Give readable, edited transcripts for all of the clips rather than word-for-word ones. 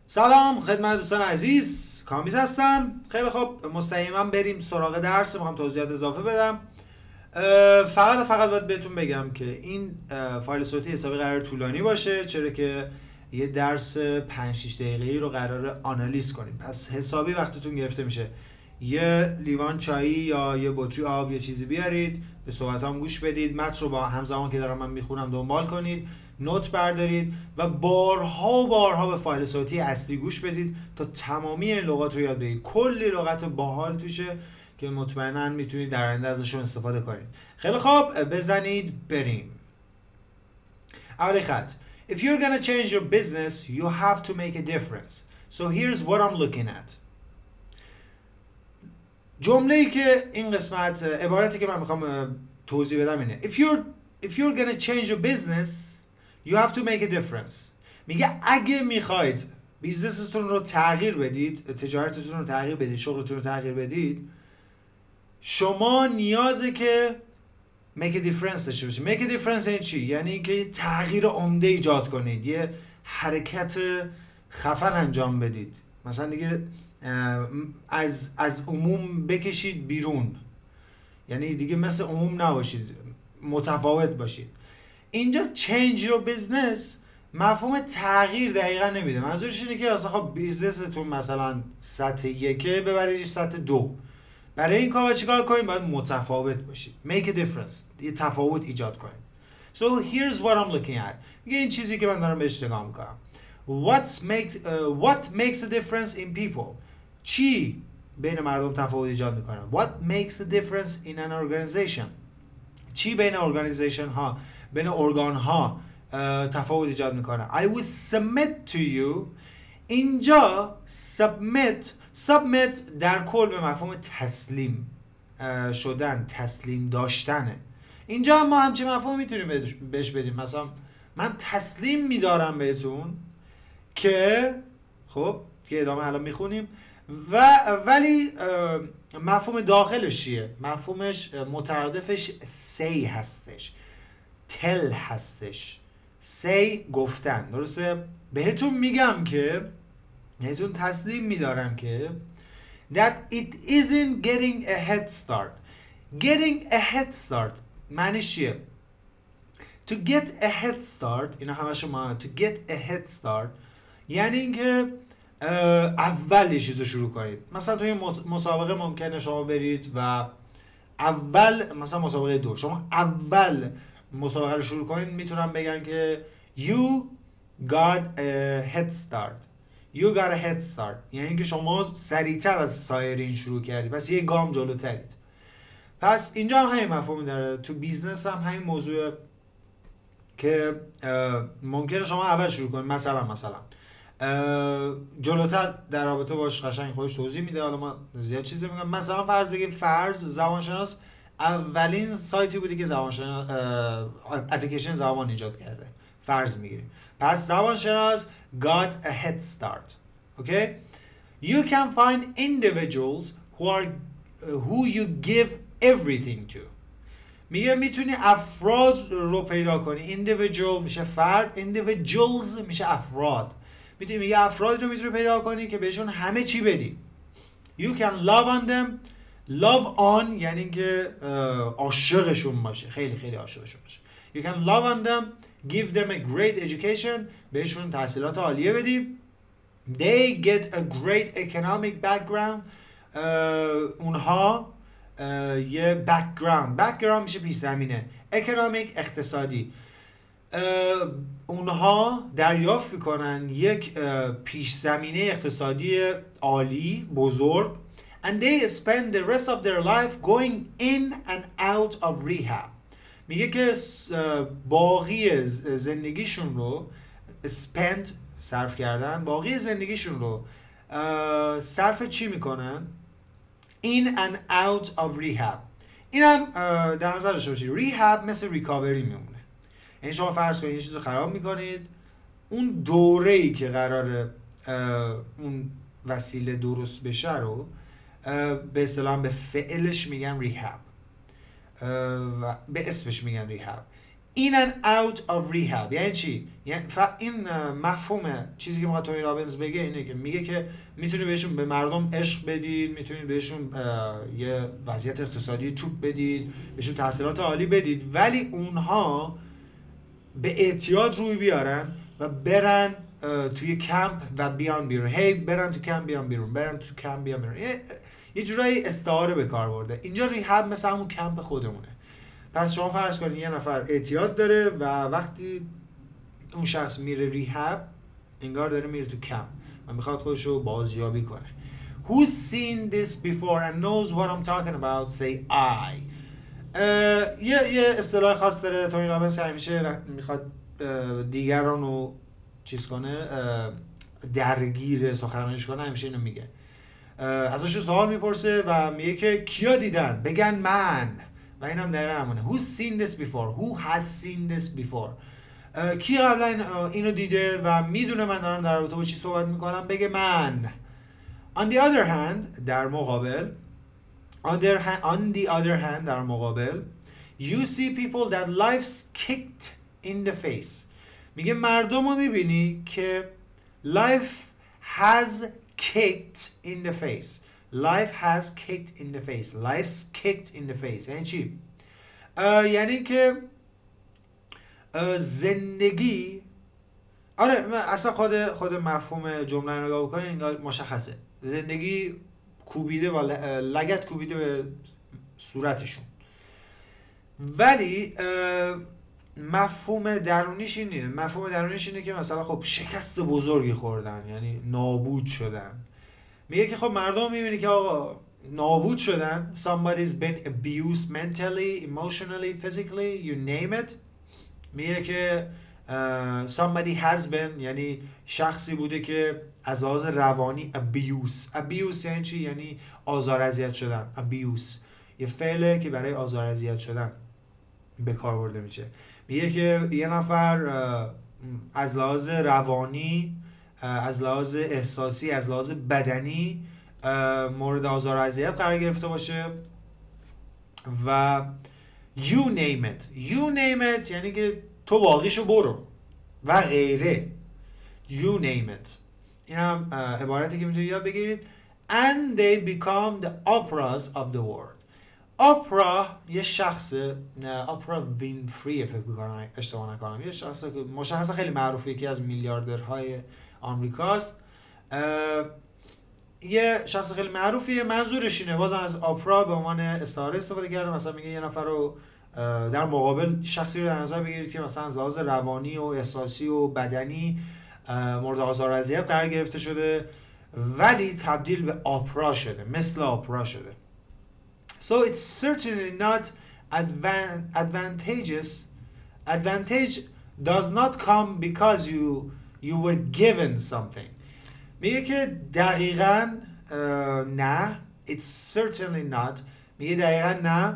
سلام خدمت دوستان عزیز، کامیز هستم. خیلی خوب، مستقیما بریم سراغ درس. میخوام توضیحات اضافه بدم. فقط باید بهتون بگم که این فایل صوتی حسابی قرار طولانی باشه، چرا که یه درس 5-6 دقیقه‌ای رو قرار آنالیز کنیم. پس حسابی وقتتون گرفته میشه. یه لیوان چایی یا یه بطری آب یا چیزی بیارید، به صحبتام گوش بدید، متن رو با همزمان که دارم من میخونم دنبال کنید، نوت بردارید و بارها به فایل صوتی اصلی گوش بدید تا تمامی این لغات رو یاد بگیرید. کلی لغت باحال توشه که مطمئنا میتونید در آینده ازشون استفاده کنید. خیلی خوب، بزنید بریم. اولی خط. If you're gonna change your business, you have to make a difference. So here's what I'm looking at. جمله‌ای که این قسمت، عبارتی که من میخوام توضیح بدم اینه. If you're gonna change your business, you have to make a difference. میگه اگه میخواید بیزنستون رو تغییر بدید، تجارتتون رو تغییر بدید، شغلتون رو تغییر بدید، شما نیازه که make a difference داشته باشید. make a difference یعنی چی؟ یعنی اینکه یه تغییر عمده ایجاد کنید، یه حرکت خفن انجام بدید. مثلا دیگه از عموم بکشید بیرون، یعنی دیگه مثل عموم نباشید، متفاوت باشید. اینجا change your business مفهوم تغییر دقیقا نمیده. منظورش اینه که اصلا خب بیزنستون مثلا سطح 1 ببریدش سطح 2. برای این کار چیکار کنید؟ باید متفاوت باشید. make a difference، یه تفاوت ایجاد کنید. So here's what I'm looking at. میگه این چیزی که من دارم بهش نگاه میکنم. What makes a difference in people؟ چی بین مردم تفاوت ایجاد میکنه؟ What makes a difference in an organization؟ چی بین ارگانیزیشن ها، بین ارگان ها تفاوت ایجاد میکنه؟ I will submit to you. اینجا submit در کل به مفهوم تسلیم شدن، تسلیم داشتنه. اینجا ما همچین مفهوم میتونیم بهش بدیم. مثلا من تسلیم میدارم بهتون که خب که ادامه الان میخونیم، ولی مفهوم داخلش چیه؟ مفهومش مترادفش say هستش، tell هستش. say گفتن، درسته؟ بهتون میگم که، بهتون تسلیم میدارم که that it isn't getting a head start. getting a head start معنیش چیه؟ to get a head start، اینا همه شما to get a head start یعنی اینکه اول یه چیز رو شروع کنید. مثلا توی مسابقه ممکنه شما برید و اول، مثلا مسابقه 2، شما اول مسابقه رو شروع کنید، میتونم بگن که you got a head start. you got a head start یعنی اینکه شما سریعتر از سایرین شروع کردید، پس یه گام جلوترید. پس اینجا هم همین مفهوم داره. تو بیزنس هم همین موضوع که ممکنه شما اول شروع کنید. مثلا جلوتر در رابطه باش قشنگ خودش توضیح میده. حالا ما زیاد چیزی میگم. مثلا فرض بگیم زبانشناس اولین سایتی بودی که زبانشناس اپلیکیشن زبان ایجاد کرده، فرض میگیریم. پس زبانشناس got a head start. Okay? You can find individuals who you give everything to. میتونی افراد رو پیدا کنی. individual میشه فرد، individuals میشه افراد. میگه افراد رو میتونی پیدا کنی که بهشون همه چی بدی. You can love on them. love on یعنی که عاشقشون باشه، خیلی خیلی عاشقشون باشه. You can love on them, give them a great education. بهشون تحصیلات عالیه بدی. They get a great economic background. اونها یه background میشه پیش زمینه. economic اقتصادی. اونها دریافت میکنن یک پیش زمینه اقتصادی عالی بزرگ. and they spend the rest of their life going in and out of rehab. میگه که باقی زندگیشون رو صرف کردن، باقی زندگیشون رو صرف چی میکنن؟ in and out of rehab. این هم در نظر داشته باشید. rehab مثل ریکاوری میمونه. یعنی شما فرض کنید یه چیز رو خراب میکنید، اون دوره‌ای که قراره اون وسیله درست بشه رو به اصطلاح به فعلش میگن ریهاب و به اسمش میگن ریهاب. in and out of rehab. یعنی چی؟ یعنی این مفهوم چیزی که میخواد تونی رابینز بگه اینه که میگه که میتونی بهشون به مردم عشق بدید، میتونید بهشون یه وضعیت اقتصادی توپ بدید، بهشون تحصیلات عالی بدید، ولی اونها به اعتیاد روی بیارن و برن توی کمپ و بیان بیرون. برن تو کمپ بیان بیرون، برن تو کمپ بیان بیرون. یه جورایی استعاره به کار برده. اینجا ریهاب مثل همون کمپ خودمونه. پس شما فرض کنید یه نفر اعتیاد داره و وقتی اون شخص میره ریهاب انگار داره میره تو کمپ و میخواد خودش رو بازیابی کنه. Who's seen this before and knows what I'm talking about say I. یه اصطلاح خاص داره تونی رابینز همیشه میخواد دیگران رو چیز کنه، درگیر سخنرانیش کنه، همیشه اینو میگه. ازش سوال میپرسه و میگه که کیا دیدن؟ بگن من. و اینم دقیقا همونه. Who's seen this before? Who has seen this before? کی قبلا اینو دیده و میدونه من دارم در رابطه با چی صحبت میکنم؟ بگه من. On the other hand در مقابل در مقابل you see people that life's kicked in the face. میگه مردم رو میبینی که life has kicked in the face. Life has kicked in the face. Life's kicked in the face. یعنی چی؟ یعنی که زندگی، آره اصلا خود مفهوم جمله رو نگاه بکنید انگار مشخصه. زندگی کوبیده و لگد کوبیده به صورتشون. ولی مفهوم درونیش اینه که مثلا خب شکست بزرگی خوردن، یعنی نابود شدن. میگه که خب مردم میبینی که آقا نابود شدن. Somebody's been abused mentally, emotionally, physically, you name it. میگه که somebody has been یعنی شخصی بوده که از لحاظ روانی abuse یعنی چی؟ یعنی آزار اذیت شدن. abuse یه فعله که برای آزار اذیت شدن به کار برده میشه. میگه که یه نفر از لحاظ روانی، از لحاظ احساسی، از لحاظ بدنی مورد آزار و اذیت قرار گرفته باشه و you name it یعنی که تو باقیشو برو و غیره. you name it. این هم عبارتی که میتونید یاد بگیرید. and they become the operas of the world. اپرا یه شخصه، اپرا وینفری فکر می‌کنم اشتباه نکنم، یه شخص مشخصا خیلی معروفه، یکی از میلیاردرهای آمریکاست. یه شخص خیلی معروفیه. منظورش اینه بازم از اپرا به عنوان استعاره استفاده کرده. مثلا میگه یه نفر رو در مقابل شخصی رو در نظر بگیرید که مثلا از لحاظ روانی و احساسی و بدنی مورد آزار و اذیت قرار گرفته شده ولی تبدیل به اپرا شده، مثل اپرا شده. So it's certainly not advantageous. Advantage does not come because you were given something. میگه که دقیقاً نه. It's certainly not. میگه دقیقاً نه.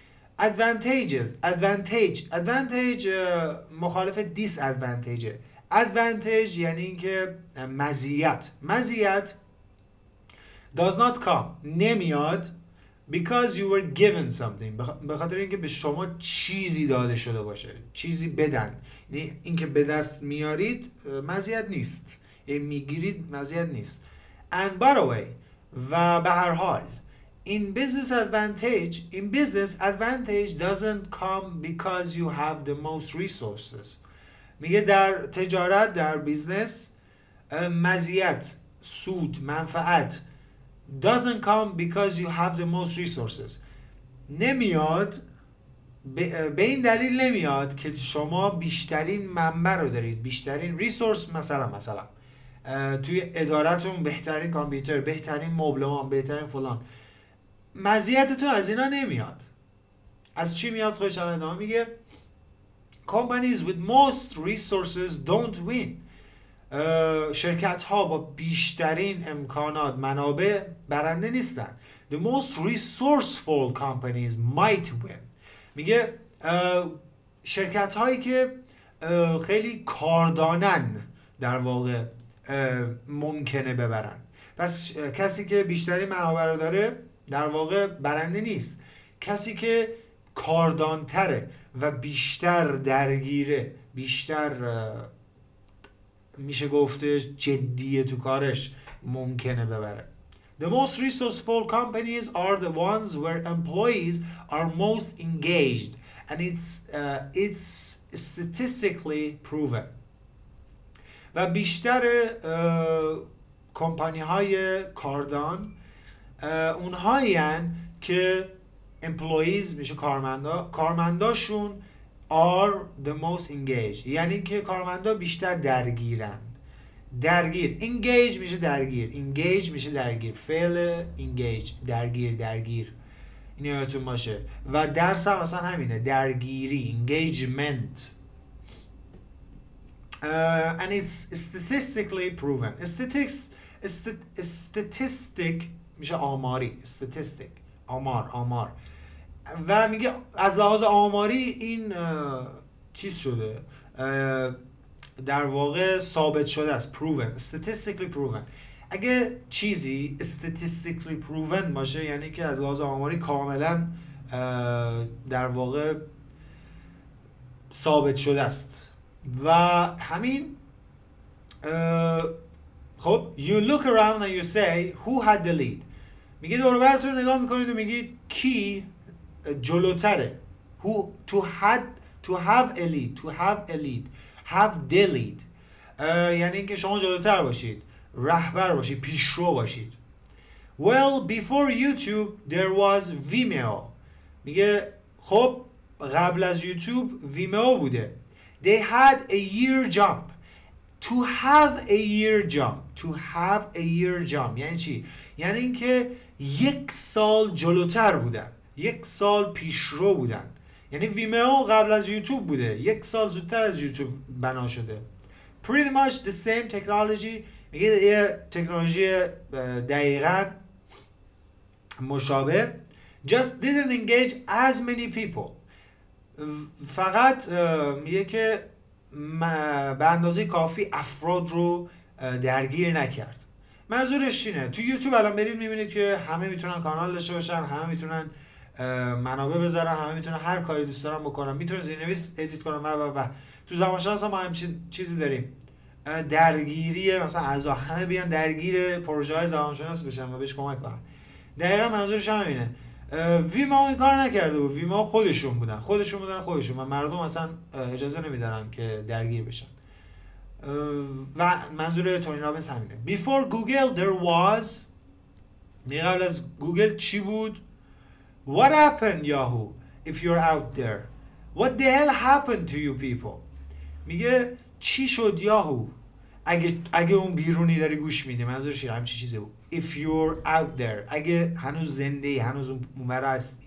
Advantage مخالف disadvantage. Advantage یعنی اینکه مزیت does not come نمیاد because you were given something، به خاطر اینکه به شما چیزی داده شده باشه، چیزی بدن. یعنی اینکه به دست میارید مزیت نیست، میگیرید مزیت نیست. and by the way و به هر حال in business advantage doesn't come because you have the most resources. میگه در تجارت، در بیزنس مزیت، سود، منفعت doesn't come because you have the most resources نمیاد به این دلیل نمیاد که شما بیشترین منبع رو دارید، بیشترین ریسورس. مثلا توی ادارتون بهترین کامپیوتر، بهترین مبلمان، بهترین فلان. مزیتتون از اینا نمیاد. از چی میاد؟ خودش الان ادامه میگه companies with most resources don't win. شرکت ها با بیشترین امکانات، منابع برنده نیستن. The most resourceful companies might win. میگه شرکت هایی که خیلی کاردانن در واقع ممکنه ببرن. پس کسی که بیشترین منابع رو داره در واقع برنده نیست. کسی که کاردانتره و بیشتر درگیره، بیشتر میشه گفته جدیه تو کارش ممکنه ببره. The most resourceful companies are the ones where employees are most engaged and it's statistically proven. و بیشتر کمپانی های کاردان اونهایی هن که employees میشه کارمنداشون are the most engaged، یعنی که کارمندا بیشتر درگیرن. درگیر engage میشه درگیر، engage میشه درگیر، فعل engage درگیر این یادتون باشه. و درس هم مثلا همینه، درگیری engagement. And it's statistically proven. statistic میشه آماری، آمار و میگه از لحاظ آماری این چیز شده، در واقع ثابت شده است، proven، statistically proven. اگه چیزی statistically proven باشه یعنی که از لحاظ آماری کاملا در واقع ثابت شده است. و همین خب you look around and you say who had the lead. میگه دور و برتون نگاه میکنید و میگید کی جلوتره. who to have a lead have the lead یعنی اینکه شما جلوتر باشید، رهبر باشید، پیشرو باشید. well before YouTube there was Vimeo. میگه خب قبل از یوتیوب ویمئو بوده. they had a year jump. to have a year jump یعنی چی؟ یعنی اینکه یک سال جلوتر بودن، یک سال پیشرو بودن. یعنی ویمئو قبل از یوتیوب بوده، یک سال زودتر از یوتیوب بنا شده. pretty much the same technology. میگه یه تکنولوژی دقیقاً مشابه. just didn't engage as many people. فقط میگه که به اندازه کافی افراد رو درگیر نکرد. منظورش اینه تو یوتیوب الان برید میبینید که همه میتونن کانال داشته باشن، همه میتونن منابع بذارن، همه میتونن هر کاری دوست دارن بکنن، میتونن زیرنویس ادیت کنن و تو زبانشناس ما همچین چیزی داریم، درگیری مثلا اعضا همه بیان درگیر پروژه های زبانشناس بشن و بهش کمک کنن. دقیقاً منظورش هم اینه. ویمئو این کار نکرده بود، ویمئو خودشون بودن و مردم اصلا اجازه نمیدارن که درگیر بشن. و منظور تونی رابینز همینه. Before Google there was، قبل از گوگل چی بود؟ What happened Yahoo if you're out there? What the hell happened to you people? میگه چی شد یاهو اگه اون بیرونی داری گوش میدی، منظورش همچین چیزه بود. If you're out there اگه هنوز زنده ای، هنوز اونور هستی.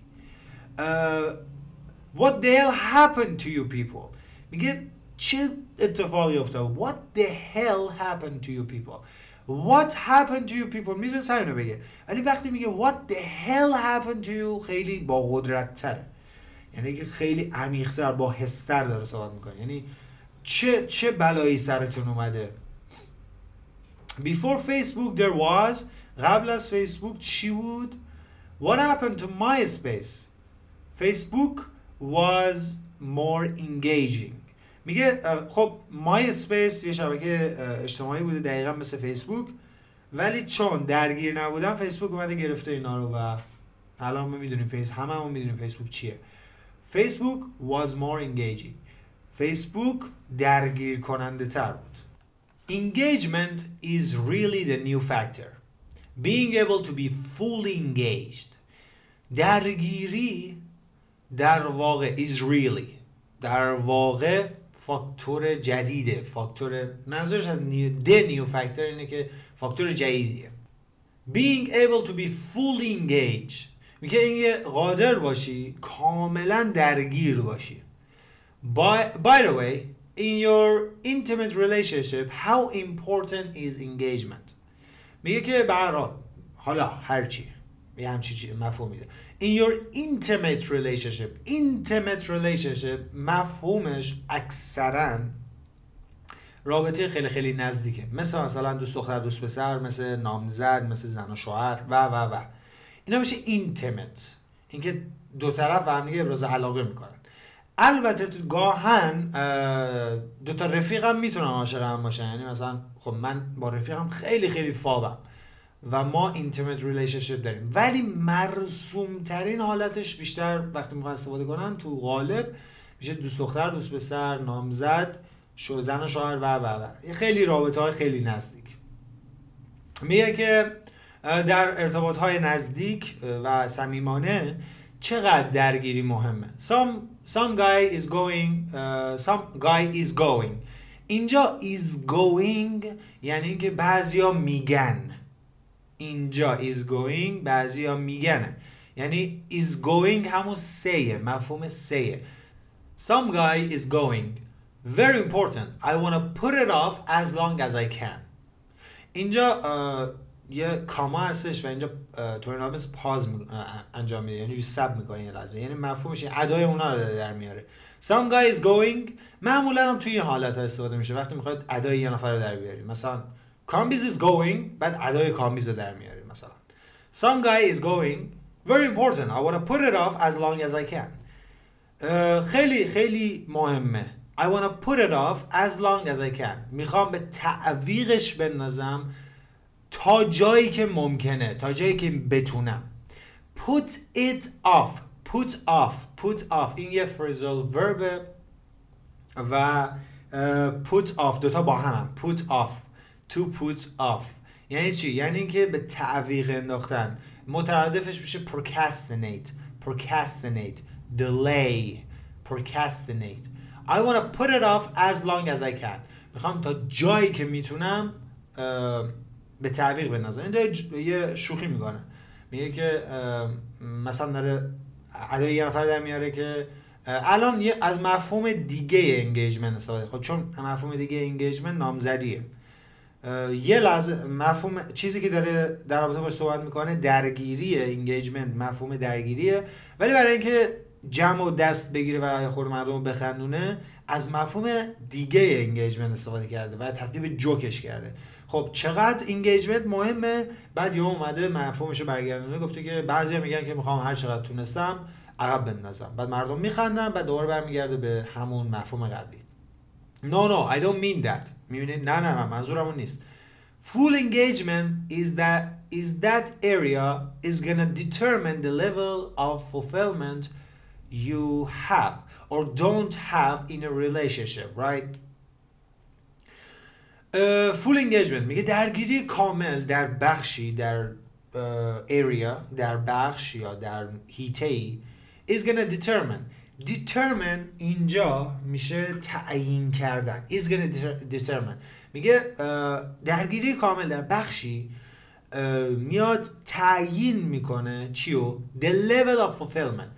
What the hell happened to you people؟ میگه چه اتفاقی افتاد؟ What the hell happened to you people؟ What happened to you people میتونه همینو بگه، ولی وقتی میگه what the hell happened to you خیلی با قدرت تره، یعنی که خیلی عمیق‌تر، با حس‌تر داره صحبت میکنه. یعنی چه بلایی سرتون اومده. Before Facebook there was، قبل از فیسبوک چی بود؟ What happened to MySpace؟ Facebook was more engaging. میگه خب MySpace یه شبکه اجتماعی بوده دقیقا مثل فیسبوک، ولی چون درگیر نبودن فیسبوک اومده گرفته اینا رو و الان ما میدونیم هممون میدونیم فیسبوک چیه. فیسبوک was more engaging. فیسبوک درگیر کننده تر بود. Engagement is really the new factor. Being able to be fully engaged. درگیری در واقع is really، در واقع فاکتور جدیده، فاکتور منظورش از the new factor اینه که فاکتور جدیدیه. Being able to be fully engaged میگه اینکه قادر باشی کاملا درگیر باشی. By the way, in your intimate relationship, how important is engagement؟ میگه که به هر حال، حالا هرچی یه همچی مفهوم میده. In your intimate relationship مفهومش اکثرا رابطه خیلی خیلی نزدیکه، مثلا دوست دختر دوست پسر، مثل نامزد، مثل زن و شوهر و اینا میشه intimate، اینکه دو طرف هم دیگه ابراز علاقه میکنن. البته تو گاهن دوتا رفیقم میتونن عاشق هم باشن، یعنی مثلا خب من با رفیقم خیلی خیلی فابم و ما اینتیمت ریلیشنشیپ داریم، ولی مرسوم ترین حالتش بیشتر وقتی میخوان استفاده کنن تو غالب میشه دوست دختر، دوست پسر، نامزد، زن و شوهر و خیلی رابطه های خیلی نزدیک. میگه که در ارتباط های نزدیک و صمیمانه چقدر درگیری مهمه. some guy is going. اینجا is going یعنی اینکه بعضیا میگن، اینجا is going بعضیا میگن، یعنی is going همون سیه، مفهوم سیه. Some guy is going. Very important. I want to put it off as long as I can. اینجا یه کاما هستش و اینجا تورنامس پاز انجام میده، یعنی سب میکنه یه لحظه، یعنی مفهومش ادای اونا رو در میاره. Some guy is going معمولا هم توی این حالت ها استفاده میشه وقتی میخواد ادای یه نفر رو در بیاری، مثلا کامبیز is going بعد ادای کامبیز رو در میاری. مثلا some guy is going very important I want to put it off as long as I can. خیلی خیلی مهمه. I want to put it off as long as I can. میخوام به تعویقش بندازم تا جایی که ممکنه، تا جایی که بتونم. Put it off. Put off این یه phrasal verb و put off دوتا با هم. Put off. To put off یعنی چی؟ یعنی اینکه به تعویق انداختن. مترادفش میشه procrastinate, delay, procrastinate. I want to put it off as long as I can. میخوام تا جایی که میتونم به تعویق بندازم. اینجا یه شوخی میکنه، میگه که مثلا داره ادای یه نفر در میاره که الان از مفهوم دیگه انگیجمنت استفاده، خب چون مفهوم دیگه انگیجمنت نامزدیه، یه لحظه مفهوم چیزی که داره در رابطه باش صحبت میکنه درگیریه، انگیجمنت مفهوم درگیریه، ولی برای اینکه جمع و دست بگیره و خود مردم رو بخندونه از مفهوم دیگه انگیجمنت استفاده کرده و تبدیل به جوکش کرده. خب چقدر انگیجمنت مهمه. بعد یه اومده مفهومشو برگردونه، گفته که بعضیا میگن که میخوام هر چقدر تونستم عقب بندازم، بعد مردم میخندن، بعد دوباره برمیگرده به همون مفهوم قبلی. No I don't mean that. میبینید نه منظورم اون نیست. Full engagement is that area is gonna determine the level of fulfillment you have or don't have in a relationship, right? Full engagement میگه درگیری کامل در بخشی، در area، در بخش یا در حیطه‌ای is gonna determine اینجا میشه تعیین کردن. is gonna determine میگه درگیری کامل در بخشی میاد تعیین میکنه چیو؟ the level of fulfillment،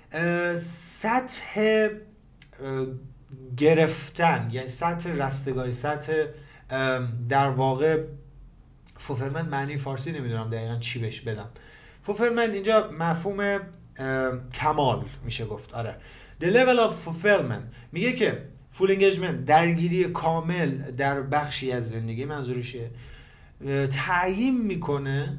سطح گرفتن، یعنی سطح رستگاری، سطح در واقع fulfillment معنی فارسی نمیدونم دقیقا چی بهش بدم. fulfillment اینجا مفهوم کمال میشه گفت. آره the level of fulfillment میگه که full engagement درگیری کامل در بخشی از زندگی منظورشه، تعیین میکنه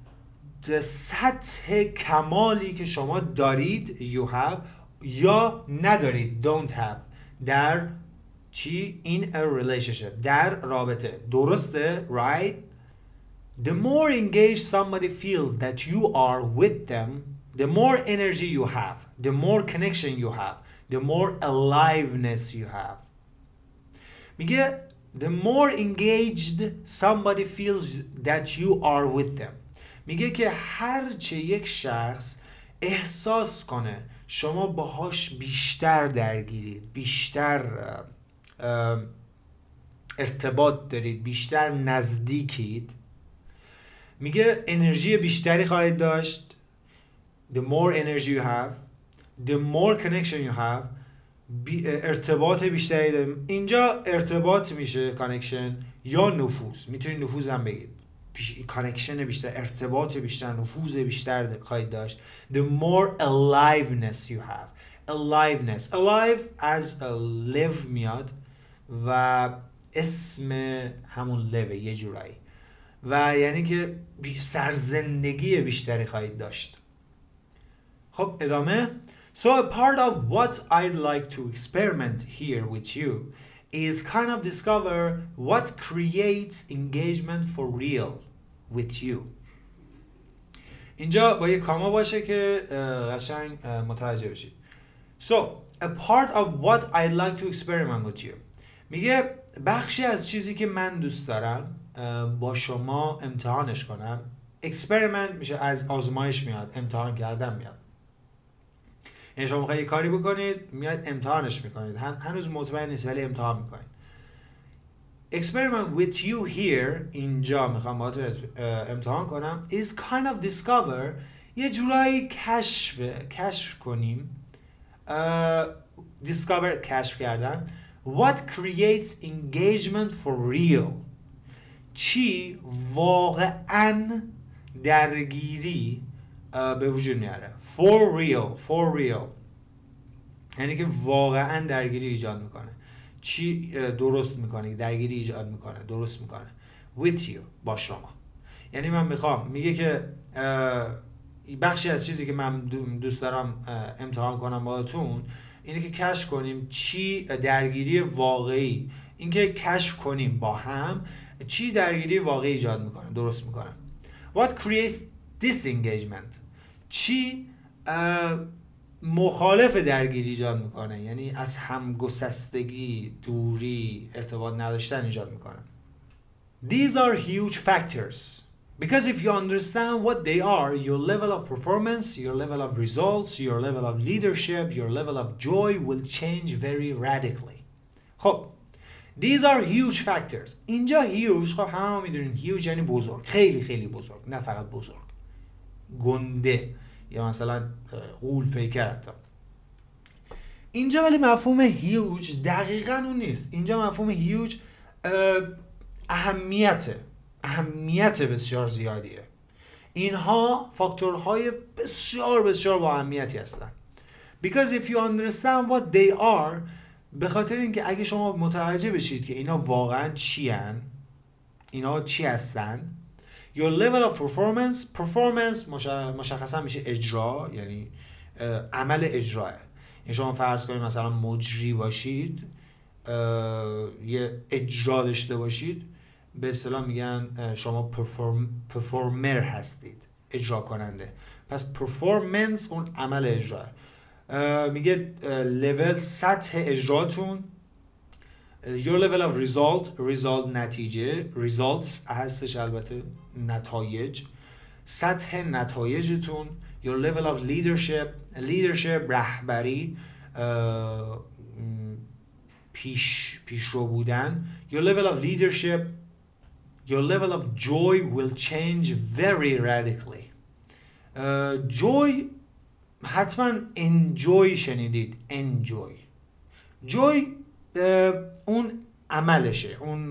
سطح کمالی که شما دارید you have یا ندارید don't have در چی؟ in a relationship، در رابطه. درسته؟ right? The more engaged somebody feels that you are with them, the more energy you have, the more connection you have, the more aliveness you have. میگه the more engaged somebody feels that you are with them. میگه که هرچه یک شخص احساس کنه شما باهاش بیشتر درگیرید، بیشتر ارتباط دارید، بیشتر نزدیکید، میگه انرژی بیشتری خواهید داشت. The more energy you have, the more connection you have، ارتباط بیشتری داریم. اینجا ارتباط میشه connection یا نفوذ، میتونید نفوذ هم بگید. connection بیشتر، ارتباط بیشتر، نفوذ بیشتر خواهید داشت. The more aliveness you have. aliveness، alive از live میاد و اسم همون live یه جورایی، و یعنی که سرزندگی بیشتری خواهید داشت. خب ادامه. So a part of what I'd like to experiment here with you is kind of discover what creates engagement for real with you. اینجا با یه کاما باشه که قشنگ متوجه بشید. So a part of what I'd like to experiment with you میگه بخشی از چیزی که من دوست دارم با شما امتحانش کنم. experiment میشه از آزمایش میاد، امتحان کردن میاد. یعنی شما میخواید یه کاری بکنید، میاد امتحانش میکنید، هنوز مطمئن نیست ولی امتحان میکنید. experiment with you here اینجا میخوام باهاتون امتحان کنم is kind of discover یه جورایی کشف کنیم discover کشف کردن what creates engagement for real چی واقعا درگیری به وجود میاره for real یعنی که واقعا درگیری ایجاد میکنه چی درست میکنه درگیری ایجاد میکنه درست میکنه with you با شما یعنی من میخوام میگه که بخشی از چیزی که من دوست دارم امتحان کنم باهاتون اینه که کشف کنیم چی درگیری واقعی اینکه کشف کنیم با هم چی درگیری واقعی ایجاد میکنه درست میکنه what creates disengagement چی مخالف درگیری ایجاد میکنه یعنی از همگسستگی دوری ارتباط نداشتن ایجاد میکنه these are huge factors because if you understand what they are your level of performance your level of results your level of leadership your level of joy will change very radically خب these are huge factors اینجا huge خب همه میدونیم huge یعنی بزرگ خیلی خیلی بزرگ نه فقط بزرگ گنده یا مثلا غول پیکر حتی اینجا ولی مفهوم هیوج دقیقاً اون نیست اینجا مفهوم هیوج اهمیت بسیار زیادیه اینها فاکتورهای بسیار بسیار با اهمیتی هستن because if you understand what they are به خاطر اینکه اگه شما متوجه بشید که اینا واقعاً چی هستن your level of performance مشخصا میشه اجرا یعنی عمل اجراه یعنی شما فرض کنید مثلا مجری باشید یه اجرا داشته باشید به اصطلاح میگن شما پرفورمر هستید اجرا کننده پس performance اون عمل اجراه میگه level سطح اجراتون your level of result نتیجه results هستش البته نتایج سطح نتایجتون your level of leadership رهبری پیشرو بودن your level of leadership your level of joy will change very radically joy حتما enjoy شنیدید joy اون عملشه اون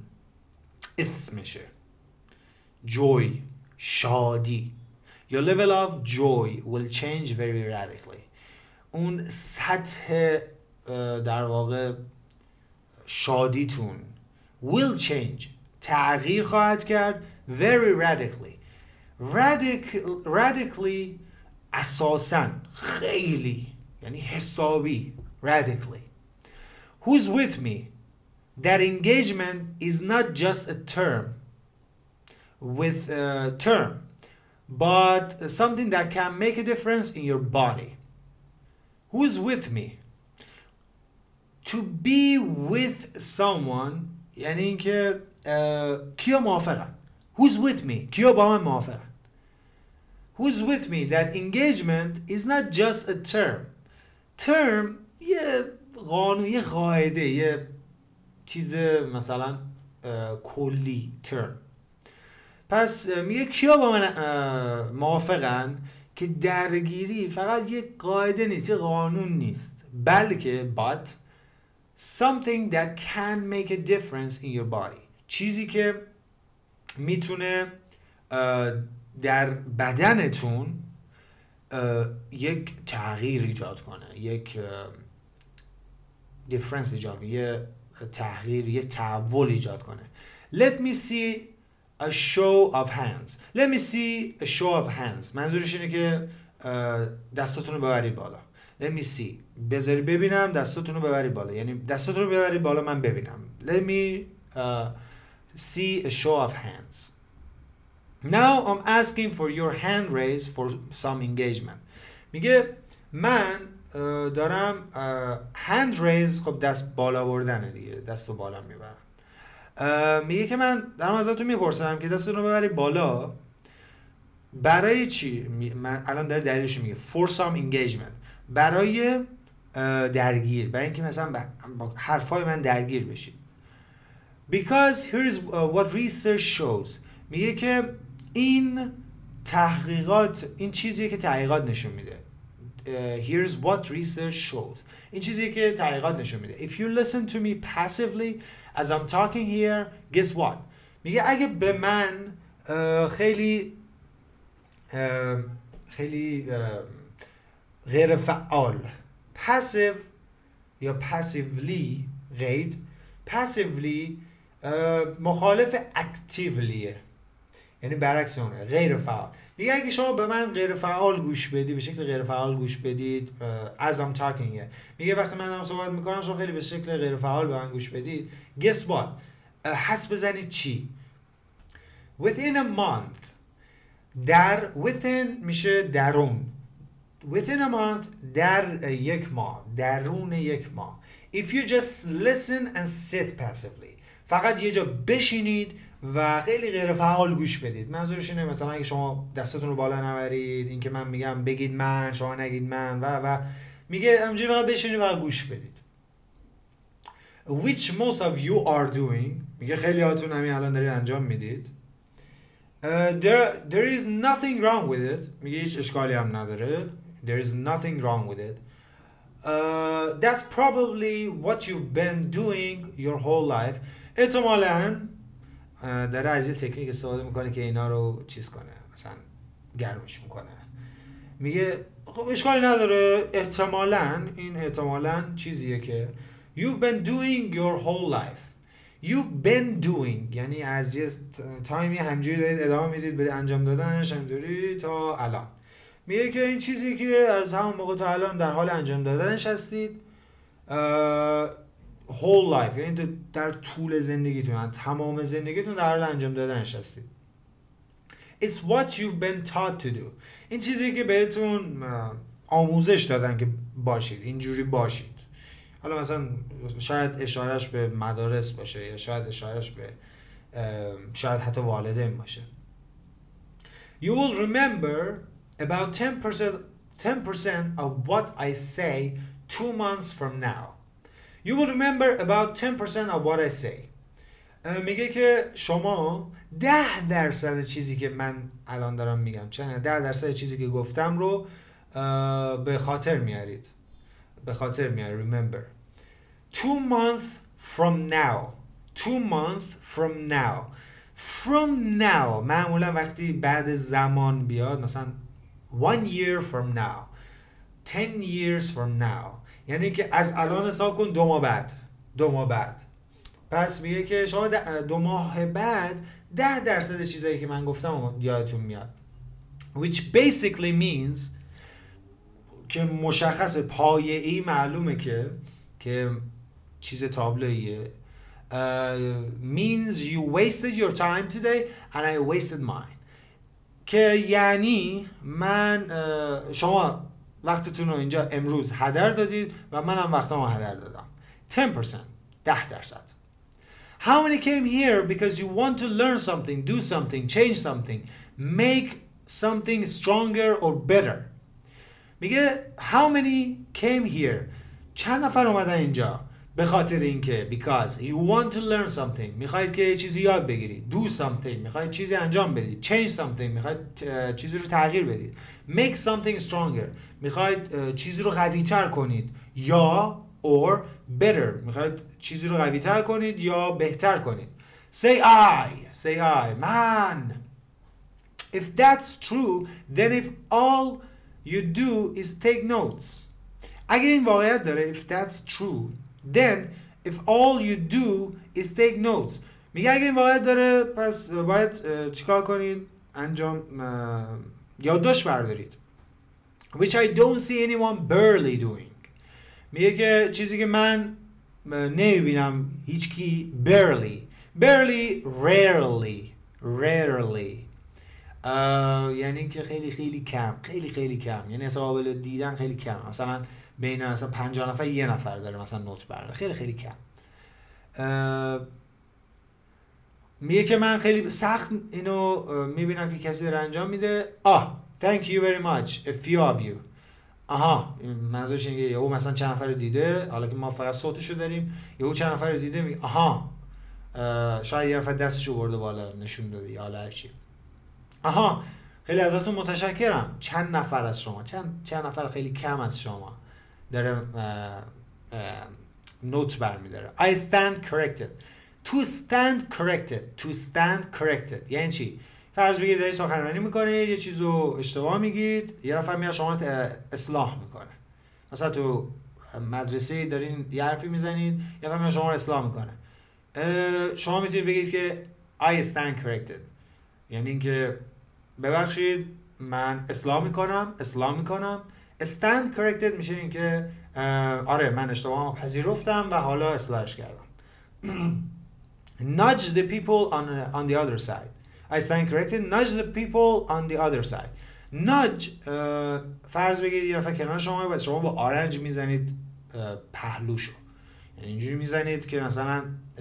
اسمشه joy شادی your level of joy will change very radically اون سطح در واقع شادیتون will change تغییر خواهد کرد very radically اساساً خیلی یعنی حسابی radically who's with me that engagement is not just a term but something that can make a difference in your body who's with me to be with someone یعنی اینکه کیا موافقن who's with me کیا با من موافقن who's with me that engagement is not just a term یه قانون یه قاعده یه چیز مثلا کلی term پس میگه کیا با من موافقن که درگیری فقط یه قاعده نیست یه قانون نیست بلکه but something that can make a difference in your body چیزی که میتونه در بدنتون یک تغییر ایجاد کنه یک difference ایجاد کنه یه تغییر یه تحول ایجاد کنه let me see a show of hands منظورش اینه که دستاتون رو ببرید بالا let me see بذاری ببینم دستاتون رو ببری بالا، یعنی دستاتون رو ببری بالا من ببینم. let me see a show of hands. Now I'm asking for your hand raise for some engagement. میگه من دارم hand raise، خب دست بالا بردنه دیگه، دستو بالا میبرم. میگه که من دارم ازتون میپرسم که دستتون رو ببری بالا برای چی؟ من الان داره دلیلش میگه for some engagement، برای درگیر، برای اینکه مثلا با حرفای من درگیر بشید. Because here is what research shows. میگه که این تحقیقات، این چیزیه که تحقیقات نشون میده. Here's what research shows. این چیزیه که تحقیقات نشون میده. If you listen to me passively as I'm talking here, guess what؟ میگه اگه به من خیلی غیر فعال، passive یا passively غیر، passively مخالف activellyه، یعنی برعکس اونه، غیر فعال. میگه اگه شما به من غیر فعال گوش بدید، به شکل غیر فعال گوش بدید as I'm talking here، میگه وقتی من دارم صحبت میکنم شما خیلی به شکل غیر فعال به من گوش بدید، guess what؟ حدس بزنید چی؟ within a month، در within میشه درون، within a month در یک ماه، درون یک ماه. if you just listen and sit passively، فقط یه جا بشینید و خیلی غیر فعال گوش بدید. منظورش اینه مثلا اگه شما دستتون رو بالا نبرید، این که من میگم بگید من، شما نگید من و میگه همینجوری فقط بشینید و گوش بدید. which most of you are doing، میگه خیلی هاتون همین الان دارید انجام میدید. there is nothing wrong with it، میگه هیچ اشکالی هم نداره. there is nothing wrong with it. That's probably what you've been doing your whole life. احتمالاً داره از یه تکنیک استفاده میکنه که اینا رو چیز کنه، مثلا گرمشون کنه. میگه خب اشکالی نداره، احتمالاً این احتمالاً چیزیه که you've been doing your whole life. you've been doing یعنی از یه تایمی همجوری دارید ادامه میدید به انجام دادنش، همجوری تا الان. میگه که این چیزی که از همون موقع تا الان در حال انجام دادنش هستید، whole life یعنی در طول زندگیتون، تمام زندگیتون در حال انجام دادنش هستید. It's what you've been taught to do. این چیزی که بهتون آموزش دادن که باشید، اینجوری باشید. حالا مثلا شاید اشارش به مدارس باشه، یا شاید اشارش به شاید حتی والدین باشه. You will remember about 10% of what I say 2 months from now. You will remember about 10% of what I say. میگه که شما 10% چیزی که من الان دارم میگم، 10% چیزی که گفتم رو به خاطر میارید. به خاطر میارید. Remember. 2 months from now. 2 months from now. From now معمولا وقتی بعد زمان بیاد، مثلا 1 year from now, 10 years from now، یعنی که از الان حساب کن 2 ماه بعد. 2 ماه بعد. پس میگه که شما 2 ماه بعد 10% چیزایی که من گفتم یادتون میاد. Which basically means که مشخص پایه‌ای معلومه که چیز تابلویه. Means you wasted your time today and I wasted mine. که یعنی شما وقتتون رو اینجا امروز هدر دادید و منم وقتمو هدر دادم. 10%. 10%. How many came here because you want to learn something, do something, change something, make something stronger or better? میگه how many came here؟ چند نفر اومدن اینجا؟ به خاطر اینکه because you want to learn something، میخواید که چیزی یاد بگیرید. do something، میخواید چیزی انجام بدید. change something، میخواید چیزی رو تغییر بدید. make something stronger، میخواید چیزی رو قوی تر کنید. یا or better، میخواید چیزی رو قوی تر کنید یا بهتر کنید. say I man. if that's true then if all you do is take notes. اگه این واقعیت داره if that's true then if all you do is take notes، میگه اگه این واقعیت داره پس باید چیکار کنید؟ یادداشت بردارید. which I don't see anyone barely doing. میگه که چیزی که من نمیبینم هیچکی barely rarely یعنی که خیلی کم یعنی اصلا قابل دیدن خیلی کم، مثلا بین مثلا 50 نفر یه نفر داره مثلا نوت برده، خیلی کم. میگه که من خیلی سخت اینو میبینم که کسی داره انجام میده. thank you very much a few of you. منظورش اینه که او مثلا چند نفر رو دیده، حالا که ما فقط صوتشو داریم، یا او چند نفر رو دیده میگه شاید یه نفر دستشو برده بالا نشون داده یا حالا هرچی. خیلی ازتون متشکرم. چند نفر از شما، چند نفر خیلی کم از شما داره نوت برمیداره. I stand corrected. To stand corrected یعنی چی؟ فرض بگید دارید سخنرانی میکنید، یه چیزو اشتباه میگید، یه نفر میاد شما اصلاح میکنه. مثلا تو مدرسه دارین یه حرفی میزنید، یه نفر میاد شما رو اصلاح میکنه. شما میتونید بگید که I stand corrected یعنی اینکه ببخشید من اصلاح میکنم. stand corrected میشه اینکه آره من اشتباهمو پذیرفتم و حالا اصلاحش کردم. nudge the people on the other side. I stand corrected. Nudge the people on the other side. nudge فرض بگیرید یه نفر کنار شما و شما با آرنج میزنید پهلوشو، یعنی اینجوری میزنید که مثلا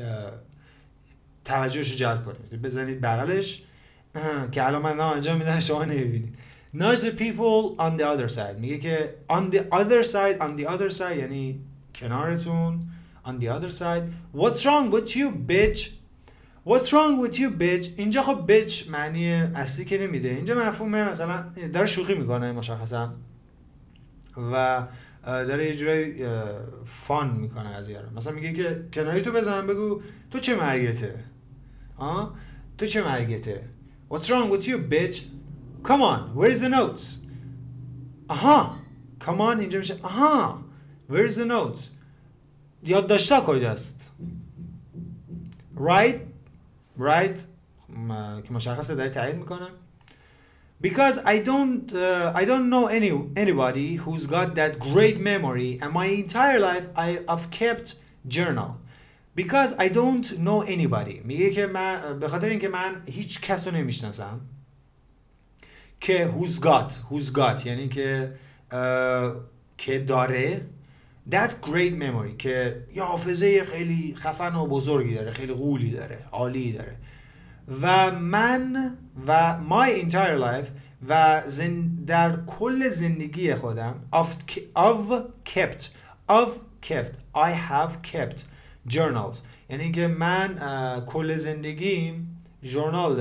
توجهش رو جلب کنید، بزنید بغلش که الان من دارم انجام میدم شما نمیبینید. nudge the people on the other side میگه که on the other side یعنی کنارتون. on the other side. what's wrong with you bitch. اینجا خب bitch معنی اصلی که نمیده، اینجا مفهومه مثلا داره شوخی میکنه مشخصا و داره یه جورایی فان میکنه قضیه رو. مثلا میگه که کناری تو بزن بگو تو چه مرگته. what's wrong with you bitch. come on where's the notes. come on اینجا میشه where's the notes. یادداشت‌ها کجاست. right که مشخصه داره تایید میکنه. because I don't know anybody who's got that great memory and my entire life I've kept journal. because I don't know anybody میگه که من به خاطر اینکه من هیچ کس رو نمیشناسم که who's got یعنی که داره that great memory که یه حافظه خیلی خفن و بزرگی داره، خیلی قولی داره، عالی داره. و من و my entire life و در کل زندگی خودم I have kept journals یعنی که من کل زندگیم ژورنال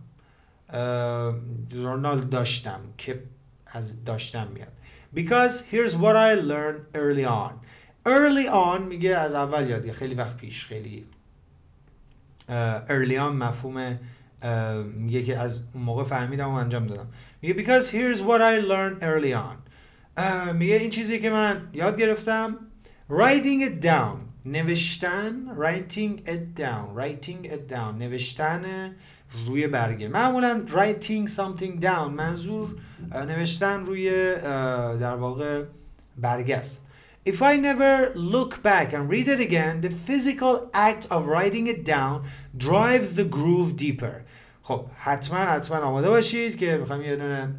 داشتم که از داشتم میاد. because here's what I learned early on میگه از اول یاد، خیلی وقت پیش. خیلی early on مفهوم میگه که از اون موقع فهمیدم و انجام دادم. میگه because here's what I learned early on. میگه این چیزی که من یاد گرفتم writing it down نوشتن. writing it down نوشتن روی برگه. معمولا writing something down منظور نوشتن روی در واقع برگه است. If I never look back and read it again, the physical act of writing it down drives the groove deeper. خب حتما آماده باشید که میخوایم یه دونه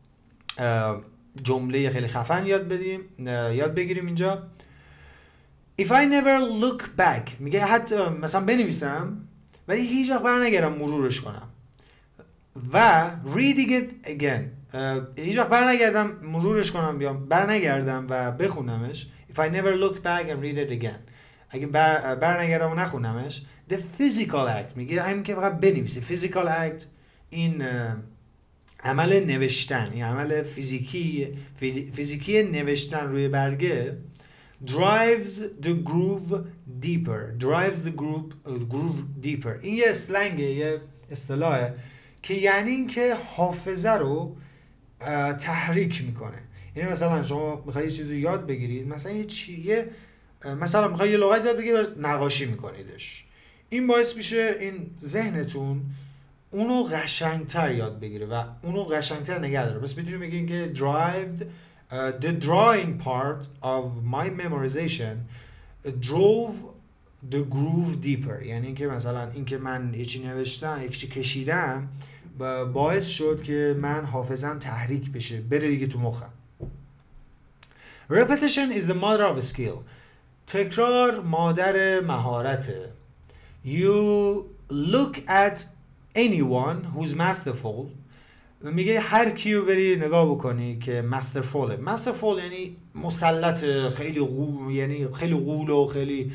جمله خیلی خفن یاد بگیریم اینجا. If I never look back میگه حتی مثلا بنویسم ولی هیچ وقت برنگردم مرورش کنم و reading it again هیچ وقت برنگردم و بخونمش. If I never look back and read it again اگه برنگردم و نخونمش. The physical act میگه همین که فقط بنویسی. physical act این عمل نوشتن، این عمل فیزیکی نوشتن روی برگه drives the groove deeper. این یه اسلنگه، یه اصطلاحه که یعنی این که حافظه رو تحریک میکنه. یعنی مثلا شما میخوایی یه چیزی یاد بگیرید، مثلا میخوایی یه لغت یاد بگیرید نقاشی میکنیدش، این باعث میشه این ذهنتون اونو قشنگتر یاد بگیره و اونو قشنگتر نگه داره. بس میتونیم بگیم که The drawing part of my memorization drove the groove deeper. یعنی اینکه مثلا اینکه من یه چی نوشتم، یک چی کشیدم باعث شد که من حافظم تحریک بشه، بره دیگه تو مخم. Repetition is the mother of skill. تکرار مادر مهارته. You look at anyone who's masterful. میگه هر کیو بری نگاه بکنی که masterful. masterful یعنی مسلط، یعنی خیلی غول و خیلی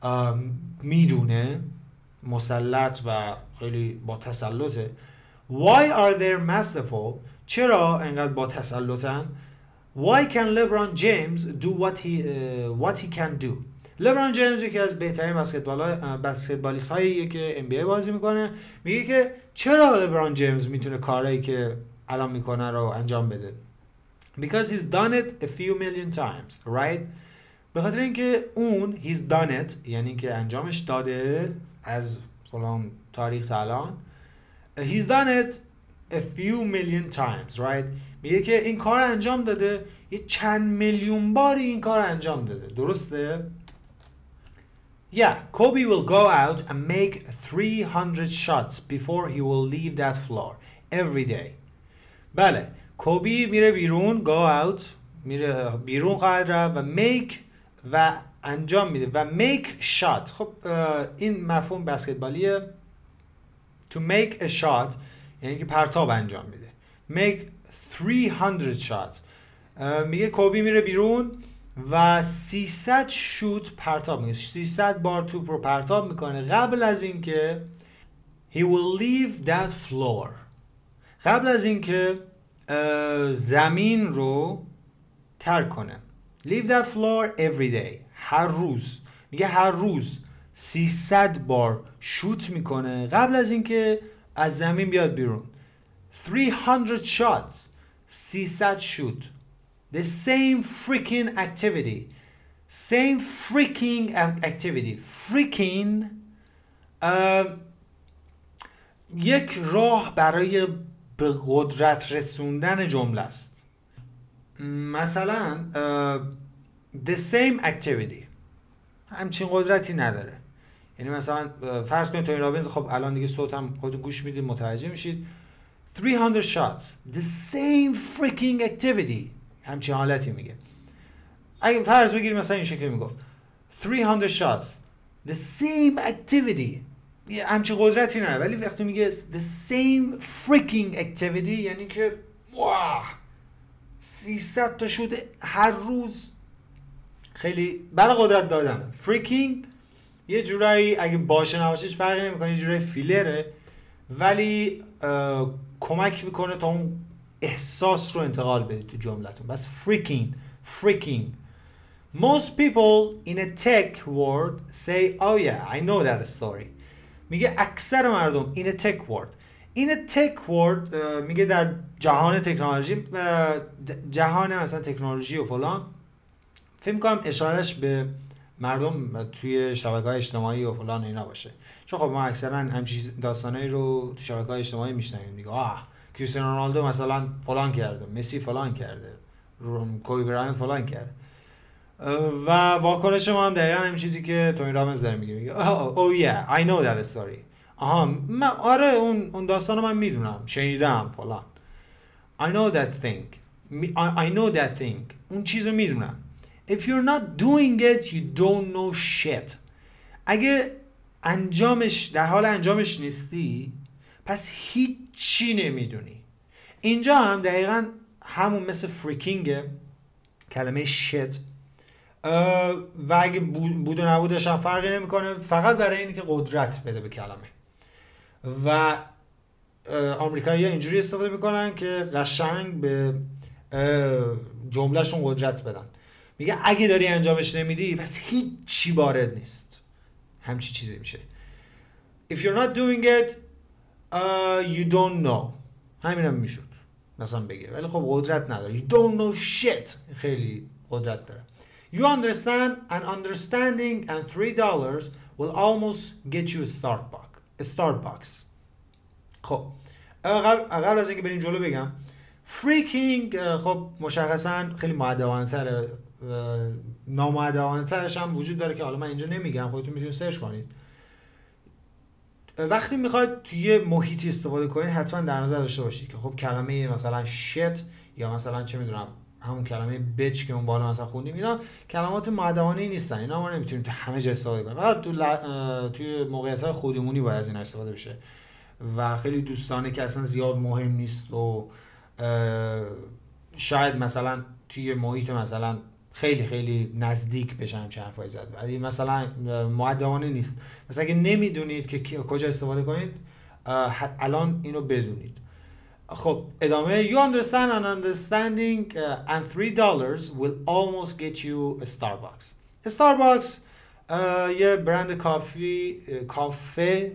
میدونه، مسلط و خیلی با تسلطه. Why are they masterful? چرا انقدر با تسلطن؟ Why can LeBron James do what he can do? لبران جیمز یکی از بهترین بسکتبالیست هاییه که NBA بازی میکنه. میگه که چرا لبران جیمز میتونه کارهایی که الان میکنه رو انجام بده؟ Because he's done it a few million times, right? به خاطر اینکه اون he's done it یعنی که انجامش داده از فلان تاریخ تا الان. He's done it a few million times, right? میگه که این کار انجام داده، یه چند میلیون باری این کار انجام داده. درسته؟ Yeah, Kobe will go out and make 300 shots before he will leave that floor every day. بله، کوبی میره بیرون، go out، میره بیرون خواهد رفت و make و انجام میده و make shot. خب این مفهوم بسکتبالیه. To make a shot یعنی که پرتاب انجام میده. Make 300 shots. میگه کوبی میره بیرون و 300 شوت پرتاب میکنه، 300 بار توپ رو پرتاب میکنه قبل از اینکه he will leave that floor، قبل از اینکه زمین رو ترک کنه. leave that floor every day، هر روز. میگه هر روز 300 بار شوت میکنه قبل از اینکه از زمین بیاد بیرون. 300 shots، 300 شوت. The same freaking activity. Same freaking activity. Freaking یک راه برای به قدرت رسوندن جمله است. مثلا the same activity همچین قدرتی نداره. یعنی مثلا فرض کنید تونی رابینز، خب الان دیگه صوتم خودتون گوش میدید متوجه میشید. 300 shots. The same freaking activity. همچین حالتی میگه. اگه فرض بگیریم مثلا این شکلی میگفت 300 shots the same activity، همچین قدرتی نه، ولی وقتی میگه the same freaking activity یعنی که واه 300 تا شوت هر روز، خیلی برای قدرت دادن. freaking یه جورایی اگه باشه نباشهش فرقی نمیکنه، یه جورایی فیلره ولی کمک میکنه تا اون احساس رو انتقال بدید تو جملتون. بس freaking. Most people in a tech world say oh yeah I know that story. میگه اکثر مردم in a tech world میگه در جهان تکنولوژی، جهان مثلا تکنولوژی و فلان، فکر می‌کنم اشارش به مردم توی شبکه‌های اجتماعی و فلان اینا باشه، چون خب ما اکثرا همچین داستانایی رو تو شبکه‌های اجتماعی میشنویم. میگه کریستیانو رونالدو مثلا فلان کرده، مسی فلان کرده، کوبی براینت فلان کرده. و واکنش ما هم دقیقاً همین چیزی که تونی رابینز داره میگه oh yeah I know that story. آره اون داستانو من میدونم، شنیدم فلان. I know that thing. اون چیزو میدونم. If you're not doing it you don't know shit. اگه در حال انجامش نیستی پس هیچی نمیدونی. اینجا هم دقیقاً همون مثل فریکینگه، کلمه shit، و اگه بود و نبودش هم فرقی نمیکنه، فقط برای اینه که قدرت بده به کلمه. و آمریکایی‌ها اینجوری استفاده میکنن که قشنگ به جملهشون قدرت بدن. میگه اگه داری انجامش نمیدی پس هیچی وارد نیست. همچی چیزی میشه. If you're not doing it you don't know. همینم میشد مثلا بگه، ولی خب قدرت نداره. You don't know shit. خیلی قدرت داره. You understand, and understanding and $3 will almost get you a Starbucks. خب قبل از اینکه بریم جلو بگم freaking خب مشخصا خیلی مؤدبانه تره، نامؤدبانه ترش هم وجود داره که حالا من اینجا نمیگم، خودتون میتونید سرچ کنید. وقتی میخواید توی محیطی استفاده کنید حتما در نظر داشته باشید که خب کلمه مثلا shit یا مثلا چه میدونم همون کلمه bitch که اون بالا مثلا خوندیم، اینا کلمات مؤدبانه نیستن، اینا ما نمیتونیم تو همه جا استفاده کنیم، فقط توی موقعیت‌های خودمونی باید از اینا استفاده بشه و خیلی دوستانه که اصلا زیاد مهم نیست و شاید مثلا توی محیط مثلا خیلی خیلی نزدیک بشن چه حرفایی زد، ولی مثلا مؤدبانه نیست. مثلا اگه نمیدونید که کجا استفاده کنید الان اینو بدونید. خب ادامه. You understand and understanding and $3 will almost get you a Starbucks. Starbucks یه برند کافه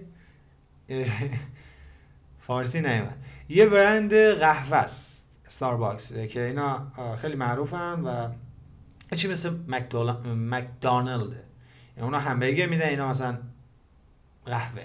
فارسی نیومد، یه برند قهوه است استارباکس که اینا خیلی معروفن و چی مثل مکدونالد، یعنی اونا همبرگر میدن، اینا مثلا قهوه.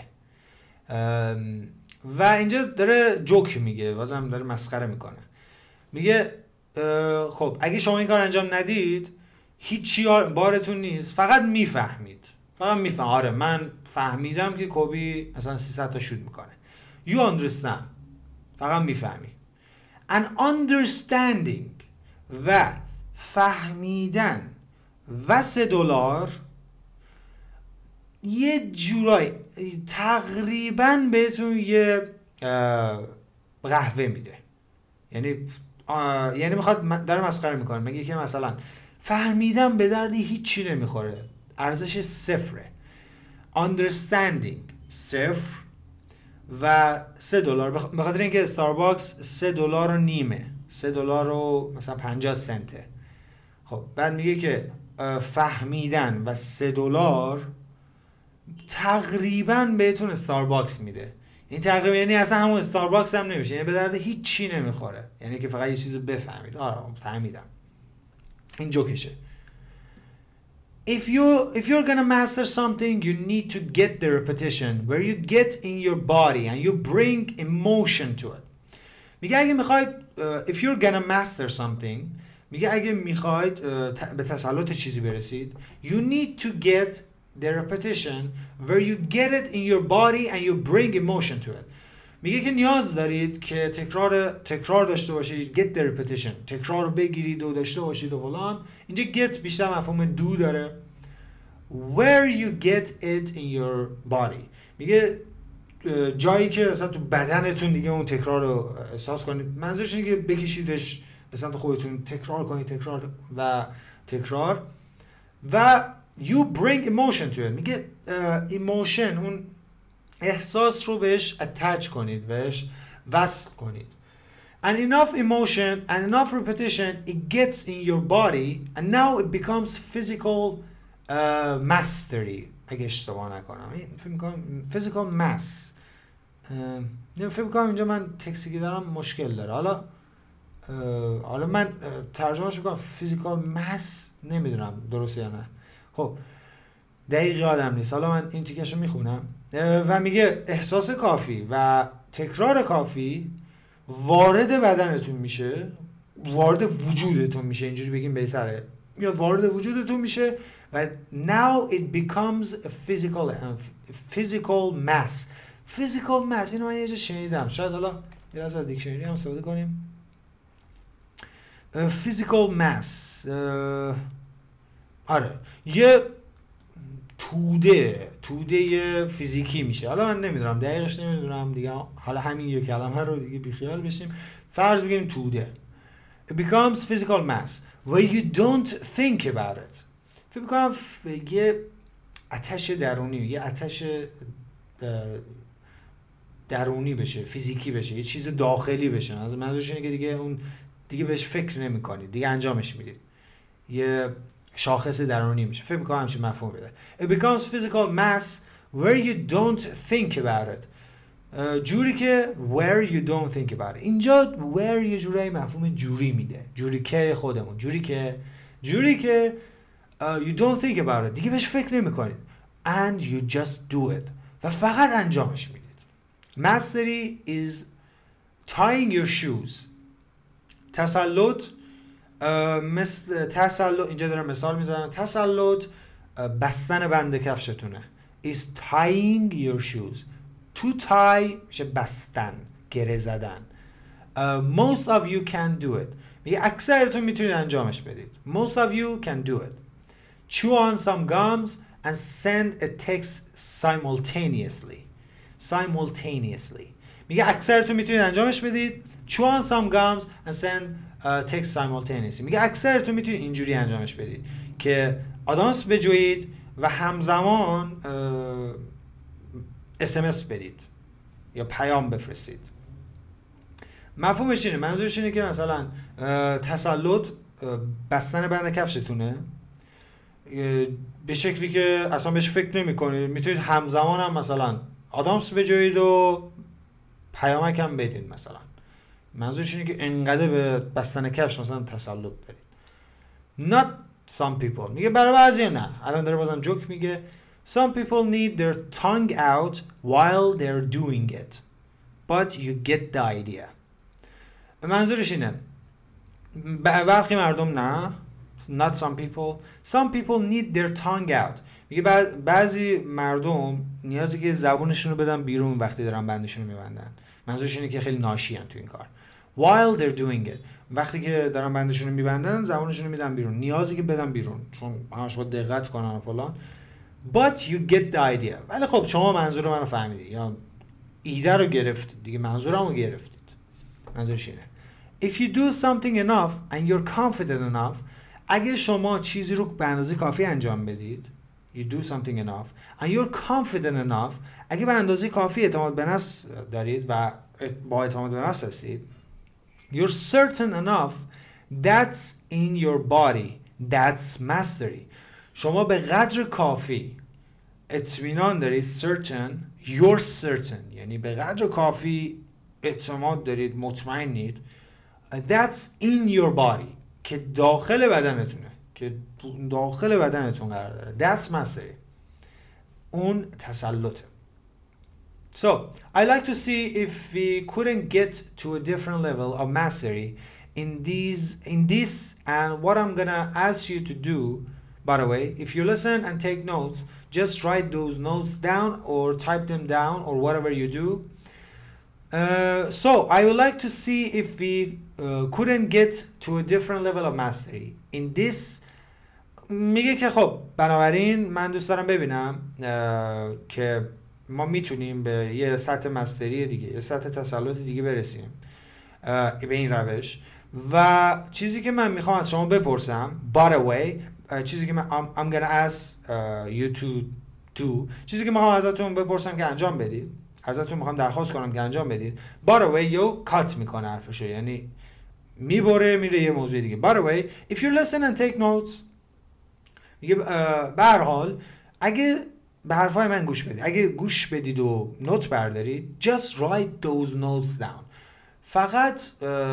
و اینجا داره جوک میگه، بازم داره مسخره میکنه، میگه خب اگه شما این کار انجام ندید هیچی بارتون نیست، فقط میفهمید، آره من فهمیدم که کوبی مثلا 300 تا شوت میکنه. You understand، فقط میفهمی. And understanding و فهمیدن و $3 یه جورای تقریبا بهتون یه قهوه میده. یعنی میخواد داره مسخره میکنه، میگه که مثلا فهمیدم به دردی هیچی نمیخوره، ارزش صفره. understanding صفر و $3 به خاطر اینکه استارباکس $3.50 $3 مثلا 50 سنته. خب بعد میگه که فهمیدن و $3 تقریبا بهتون استارباکس میده. این تقریبا یعنی اصلا همون استارباکس هم نمیشه، یعنی به درد هیچ چی نمیخوره، یعنی که فقط یه چیزو بفهمید. آره فهمیدم. این جوکشه. If you're gonna master something, you need to get the repetition where you get in your body and you bring emotion to it. میگه اگه میخواید if you're gonna master something، میگه اگه میخواید به تسلط چیزی برسید you need to get the repetition where you get it in your body and you bring emotion to it. میگه که نیاز دارید که تکرار داشته باشید. get the repetition، تکرار رو بگیرید و داشته باشید و فلان. اینجا get بیشتر مفهوم دو داره. where you get it in your body، میگه جایی که مثلا تو بدنتون دیگه اون تکرار رو احساس کنید. منظورش اینه که بکشیدش به سمت خودتون، تکرار کنید، تکرار و you bring emotion to it. میگه emotion، اون احساس رو بهش attach کنید، بهش وصل کنید. and enough emotion and enough repetition it gets in your body and now it becomes physical mastery. اگه اشتباه نکنم فکر می‌کنم physical mass. فکر می‌کنم اینجا من تکسی که دارم مشکل داره. حالا من ترجمهش می‌کنم physical mass، نمیدونم درسته یا نه. خب دقیق یادم نیست، حالا من این تیکشو میخونم. و میگه احساس کافی و تکرار کافی وارد بدنتون میشه، وارد وجودتون میشه، اینجوری بگیم بهتره، میاد وارد وجودتون میشه و now it becomes a physical mass. اینو من یه جا شنیدم، شاید حالا یه از دیکشنری هم استفاده کنیم. physical mass آره یه توده فیزیکی میشه. حالا من نمیدونم دقیقش، نمیدونم دیگه، حالا همین یک کلمه رو دیگه بیخیال بشیم، فرض بگیریم توده. It becomes physical mass where you don't think about it. فکر میکنم یه آتش درونی، یه آتش درونی بشه، فیزیکی بشه، یه چیز داخلی بشه. از منظورش اینه که دیگه اون دیگه بهش فکر نمی‌کنید، دیگه انجامش میدید، یه شاخص درونی میشه. فکر می‌کنم همچین مفهوم بده. It becomes physical mass where you don't think about it. جوری که where you don't think about it. اینجا where یه جورایی مفهوم جوری میده، جوری که خودمون، جوری که you don't think about it، دیگه بهش فکر نمی‌کنید and you just do it و فقط انجامش میدید. Mastery is tying your shoes. تسلط مثل تسلط، اینجا دارم مثال میزنم، تسلط بستن بند کفشتونه. is tying your shoes. to tie میشه بستن، گره زدن. most of you can do it. میگه اکثرتون میتونید انجامش بدید. most of you can do it. chew on some gums and send a text simultaneously. میگه اکثرتون میتونید انجامش بدید. chew on some gums and send text simultaneously. میگه اکثرتون میتونید اینجوری انجامش بدید که آدامس بجویید و همزمان SMS بدید یا پیام بفرستید. مفهومش اینه، منظورش اینه که مثلا تسلط بستن بند کفشتونه به شکلی که اصلا بهش فکر نمی کنید، میتونید همزمان هم مثلا آدامس بجویید و پیامک هم بدید. مثلا منظورش اینه که انقدر به بستن کفش مثلا تسلط دارید. not some people. میگه برای بعضی نه. الان داره بازم جوک میگه some people need their tongue out while they're doing it but you get the idea. منظورش اینه برخی مردم نه. not some people need their tongue out. میگه بعضی مردم نیازی که زبونشون رو بدن بیرون وقتی دارن بندشون رو میبندن. منظورش اینه که خیلی ناشیان تو این کار. while they're doing it. وقتی که دارن بندشون رو میبندن زبونشون رو میدن بیرون، نیازی که بدن بیرون چون همش باید دقت کنن و فلان. but you get the idea. ولی خب شما منظور منو فهمیدید یا ایده رو گرفتید دیگه، منظورمو گرفتید. منظورش اینه if you do something enough and you're confident enough. اگه شما چیزی رو به اندازه کافی انجام بدید you do something enough and you're confident enough. اگه به اندازه کافی اعتماد به نفس دارید و با اعتماد به نفس هستید you're certain enough that's in your body that's mastery. شما به قدر کافی اطمینان دارید you're certain یعنی به قدر کافی اعتماد دارید، مطمئنید that's in your body که داخل بدنتونه، که داخل بدنتون قرار داره. that's mastery. اون تسلطه. So, I like to see if we couldn't get to a different level of mastery in this and what I'm gonna ask you to do. By the way, if you listen and take notes, just write those notes down or type them down or whatever you do. So, I would like to see if we couldn't get to a different level of mastery in this. میگه که خب بنابراین من دوست دارم ببینم که ما میتونیم به یه سطح مستری دیگه، یه سطح تسلط دیگه برسیم به این روش. و چیزی که من میخوام از شما بپرسم by the way، چیزی که من I'm gonna ask you to do، چیزی که میخوام ازتون بپرسم که انجام بدید، ازتون میخوام درخواست کنم که انجام بدید. by the way یو کات میکنه حرفشو، یعنی میبره میره یه موضوع دیگه. by the way if you listen and take notes، میگه به هر حال اگه به حرفای من گوش بدید، اگه گوش بدید و نوت بردارید just write those notes down. فقط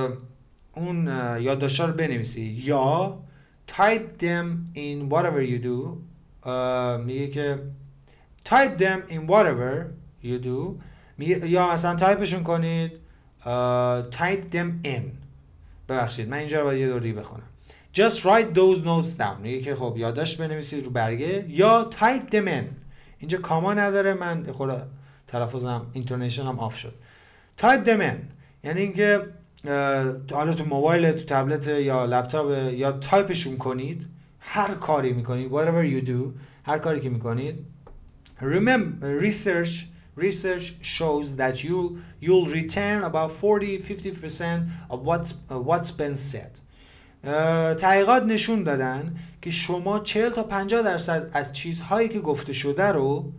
اون یادداشت‌ها رو بنویسید یا type them in whatever you do. میگه که type them in whatever you do. یا مثلا تایپشون کنید type them in. ببخشید من اینجا رو باید یه دوری بخونم. just write those notes down. میگه که خب یادداشت بنویسید رو برگه یا type them in. اینجا کاما نداره، من خود تلفظم اینتونیشن هم آف شد. type them in یعنی اینکه حالا تو موبایل، تو تبلت یا لپتاپ یا تایپشون کنید، هر کاری میکنید whatever you do، هر کاری که میکنید. remember research shows that you'll retain about 40-50% of what's been said. تحقیقات نشون دادن که شما 40 تا 50% از چیزهایی که گفته شده رو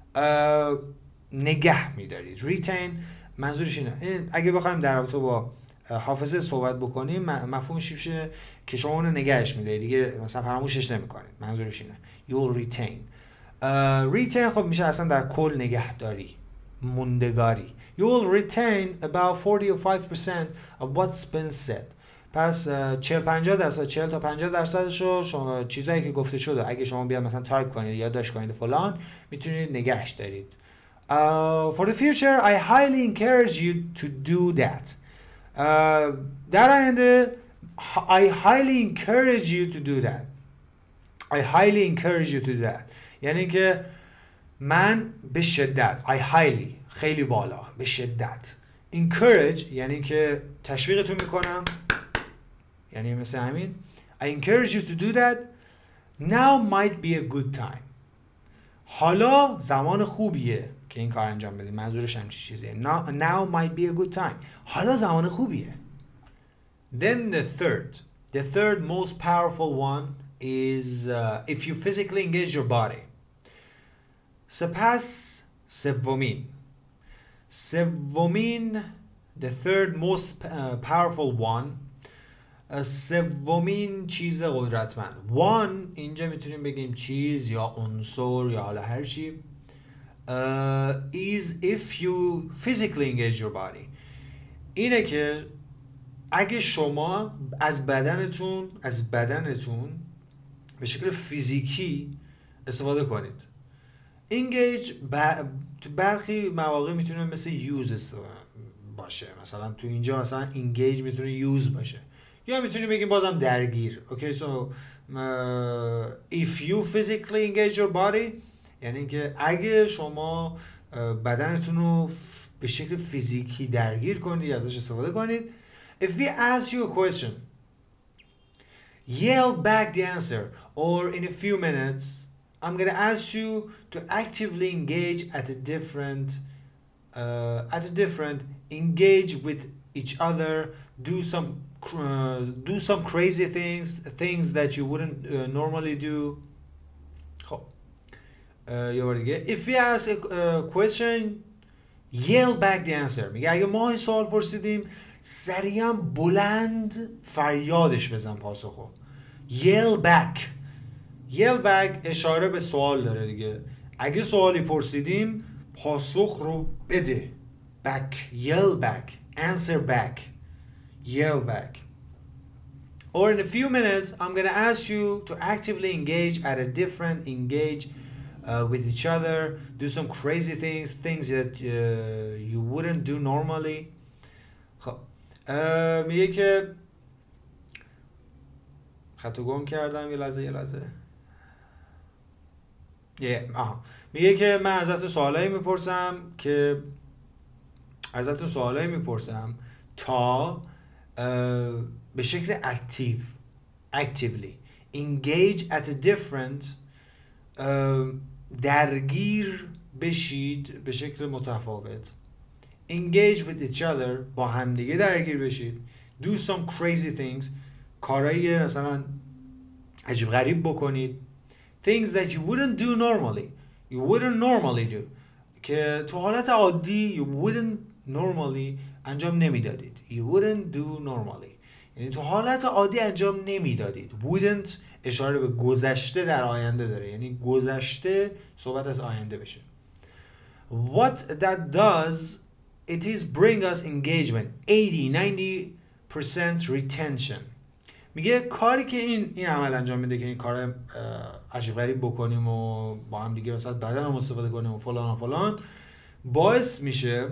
نگه می‌دارید. retain منظورش اینه، اگه بخوایم در رابطه با حافظه صحبت بکنیم مفهومش میشه که شما اون رو نگهش می‌دارید دیگه، مثلا فراموشش نمی‌کنید. منظورش اینه you'll retain. retain خب میشه اصلا در کل نگهداری، موندگاری. you'll retain about 40-45% of what's been said. پس 40 تا 50% رو شما چیزایی که گفته شده اگه شما بیاد مثلا تایپ کنید یا یادداشت کنید فلان میتونید نگهش دارید. For the future I highly encourage you to do that. در آینده I highly encourage you to do that. I highly encourage you to do that. یعنی که من به شدت I highly خیلی بالا به شدت encourage یعنی که تشویقتون میکنم، یعنی مثل همین I encourage you to do that. Now might be a good time. حالا زمان خوبیه که این کار انجام بدید. منظورش هم چیزیه. Now might be a good time. حالا زمان خوبیه. Then the third most powerful one is if you physically engage your body. سپس سومین the third most powerful one. سومین چیز قدرتمند. one اینجا میتونیم بگیم چیز یا عنصر یا حالا هر چی. Is if you physically engage your body. اینه که اگه شما از بدنتون به شکل فیزیکی استفاده کنید. engage تو برخی مواقع میتونه مثل use باشه. مثلا تو اینجا مثلا engage میتونه use باشه یا میتونیم بگیم بازم درگیر. Okay, so if you physically engage your body یعنی که اگه شما بدنتون رو به شکل فیزیکی درگیر کنید، ازش استفاده کنید. If we ask you a question, yell back the answer, or in a few minutes I'm going to ask you to actively engage at a different engage with each other, do some crazy things that you wouldn't normally do. خب یه بار دیگه. If we ask a question, yell back the answer. میگه اگه ما این سوال پرسیدیم سریعا بلند فریادش بزن پاسخو. Yell back اشاره به سوال داره دیگه. اگه سوالی پرسیدیم پاسخ رو بده. Back, yell back, answer back, yell back. Or in a few minutes I'm going to ask you to actively engage with each other, do some crazy things that you wouldn't do normally. خب میگه که خطو گم کردم یه لحظه میگه که من ازتون سوالایی میپرسم تا به شکل actively engage at a different درگیر بشید به شکل متفاوت. engage with each other با همدیگه درگیر بشید. do some crazy things کارایی مثلا عجیب غریب بکنید. things that you wouldn't normally do که تو حالت عادی you wouldn't normally انجام نمیدادید. you wouldn't do normally یعنی تو حالت عادی انجام نمیدادید. wouldn't اشاره به گذشته در آینده داره، یعنی گذشته صحبت از آینده بشه. what that does it is bring us engagement 80-90% retention. میگه کاری که این عمل انجام میده که این کار عجیب غریب بکنیم و با هم دیگه مثلا بدنمون استفاده کنیم و فلان باعث میشه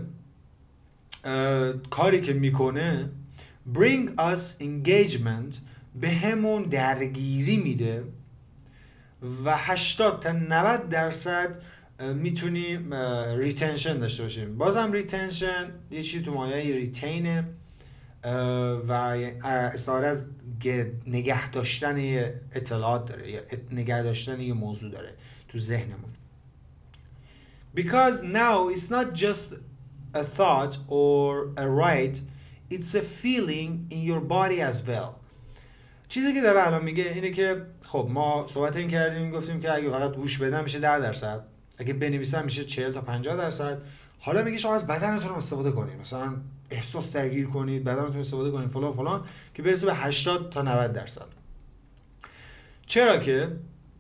کاری که میکنه bring us engagement به همون درگیری میده و 80-90% میتونیم ریتنشن داشته باشیم. بازم ریتنشن یه چیز تو مایه ریتینه و استعاره از نگه داشتن اطلاعات داره یا نگه داشتن یه موضوع داره تو ذهنمون. Because now it's not just a thought or a right, it's a feeling in your body as well. چیزی که داره الان میگه اینه که خب ما صحبت این کردیم گفتیم که اگه فقط گوش بدم میشه 10%، اگه بنویسم میشه 40-50%. حالا میگه شما از بدنتون استفاده کنید، مثلا احساس درگیر کنید، بدنتون استفاده کنید فلان که برسه به 80-90%. چرا که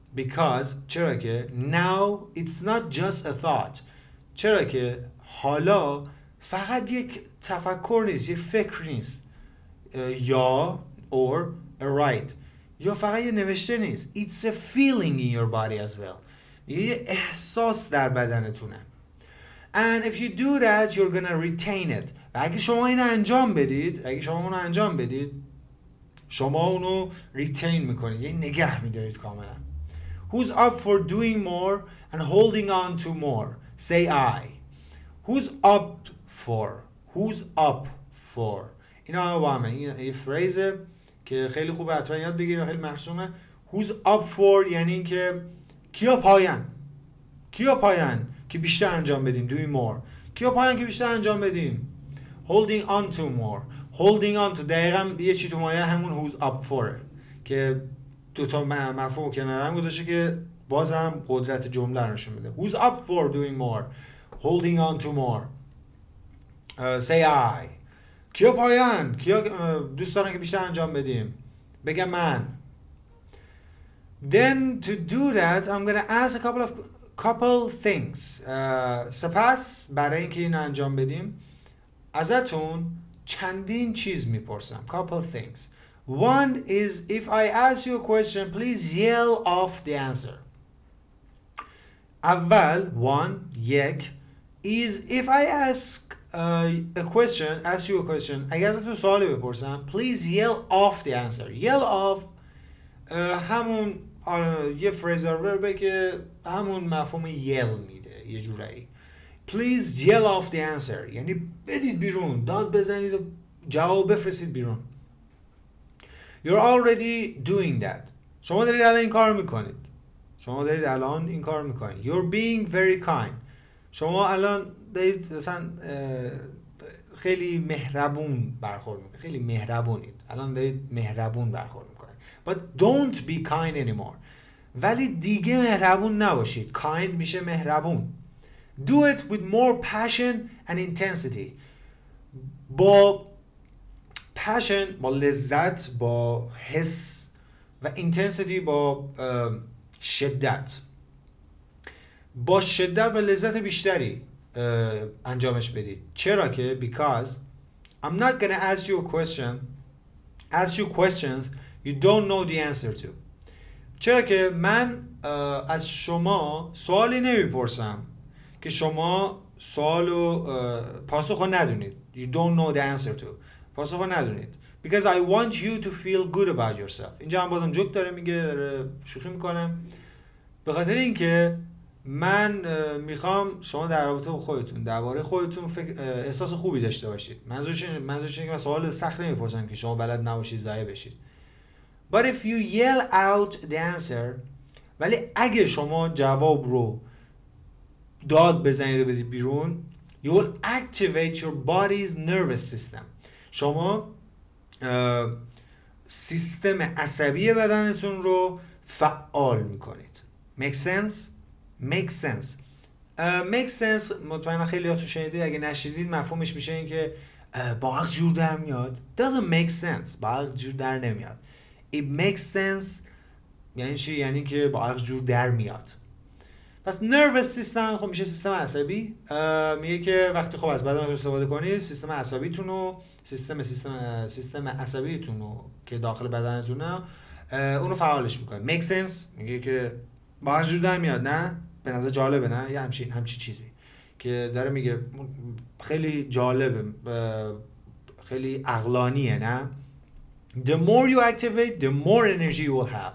now it's not just a thought. چرا که حالا فقط یک تفکر نیست، یک فکر نیست، یا or a right، یا فقط یه نوشته نیست. It's a feeling in your body as well. یه احساس در بدنتونه. And if you do that you're gonna retain it. و اگه شما اینو انجام بدید، شما اونو ریتین میکنید، یعنی نگه میدارید کاملا. Who's up for doing more and holding on to more? Say I. Who's up for? Who's up for? اینا با همه این فریزه که خیلی خوبه، حتما یاد بگیرید، خیلی مرسومه. Who's up for یعنی این که کیا پایان که بیشتر انجام بدیم. doing more. کیا پایان که بیشتر انجام بدیم. holding on to more. holding on to دقیقا یه چی تو مایه همون who's up for که دوتا مفهوم کنار هم گذاشته که بازم قدرت جمله رو نشون میده. Who's up for doing more? Holding on to more. Say I. کیا پایان؟ کیا دوست دارن که بیشتر انجام بدیم؟ بگم من. Then to do that I'm gonna ask a couple things. سپس برای اینکه این انجام بدیم ازتون چندین چیز میپرسم. Couple things. One is if I ask you a question, please yell off the answer. اول یک is if I ask a question, اگر ازتون سوالی بپرسم please yell off the answer. Yell off همون یه فریزر وربه که همون مفهوم yell میده یه جورایی. Please yell off the answer یعنی بدید بیرون، داد بزنید و جواب بفرستید بیرون. You're already doing that. شما دارید الان این کار میکنید. You're being very kind. شما الان دارید مثلا خیلی مهربون برخورد میکنید. خیلی مهربونید. الان دارید مهربون برخورد میکنید. But don't be kind anymore. ولی دیگه مهربون نباشید. Kind میشه مهربون. Do it with more passion and intensity. با passion، با لذت، با حس و intensity، با شدت. با شدت و لذت بیشتری انجامش بدید. چرا که because I'm not gonna ask you questions you don't know the answer to. چرا که من از شما سوالی نمیپرسم که شما سوالو پاسخو ندونید. You don't know the answer to. پاسخو ندونید. Because I want you to feel good about yourself. اینجا هم بازم جوک داره میگه، داره شوخی میکنه. به خاطر اینکه من میخوام شما در رابطه با خودتون، درباره خودتون احساس خوبی داشته باشید. منظورش اینه که من سوال سخت نمیپرسم که شما بلد نباشید ضایع بشید. But if you yell out the answer، ولی اگه شما جواب رو داد بزنید و بدید بیرون، you will activate your body's nervous system. شما سیستم عصبی بدنتون رو فعال میکنید. Make sense؟ Make sense. Make sense مطمئنا خیلی هاتون شنیدید، اگه نشیدید مفهومش میشه این که با عقل جور در میاد. Doesn't make sense. با عقل جور در نمیاد. It makes sense یعنی چی؟ یعنی که با عقل جور در میاد. پس nervous system خب میشه سیستم عصبی. میگه که وقتی خب از بدنتون استفاده کنید، سیستم عصبیتون رو سیستم عصبیتون رو که داخل بدنتونه اونو فعالش میکنه. Make sense میگه که با عقل جور در میاد. نه به نظر جالبه، نه یه همچین چیزی که داره میگه خیلی جالبه، خیلی عقلانیه. نه the more you activate the more energy you will have.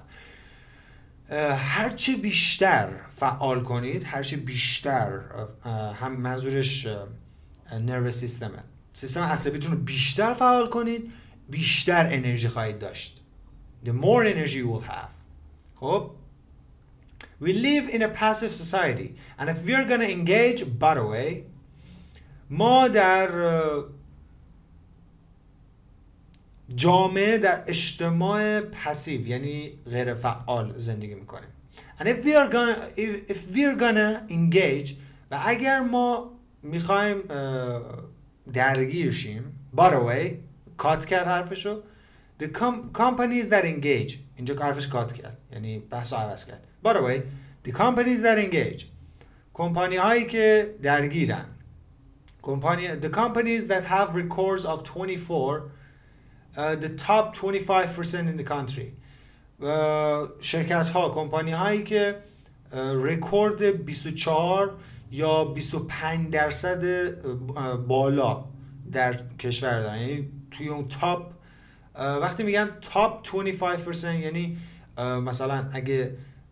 هرچی بیشتر فعال کنید، هرچی بیشتر هم منظورش nervous سیستمه، سیستم عصبیتون رو بیشتر فعال کنید، بیشتر انرژی خواهید داشت. the more energy you will have. خب we live in a passive society and if we are going to engage by the way ما در جامعه، در اجتماع پسیو یعنی غیر فعال زندگی میکنیم. and if we are gonna engage و اگر ما میخوایم درگیر شیم by the way کات کرد حرفشو the companies that engage، اینجا حرفش کات کرد یعنی بحثو عوض کرد. by the way the companies that engage، کمپانی هایی که درگیرن، the companies that have records of 24 the top 25% in the country. شرکت ها، کمپانی هایی که رکورد 24 یا 25% بالا در کشور دارن، یعنی توی اون تاپ وقتی میگن top 25% یعنی مثلا اگه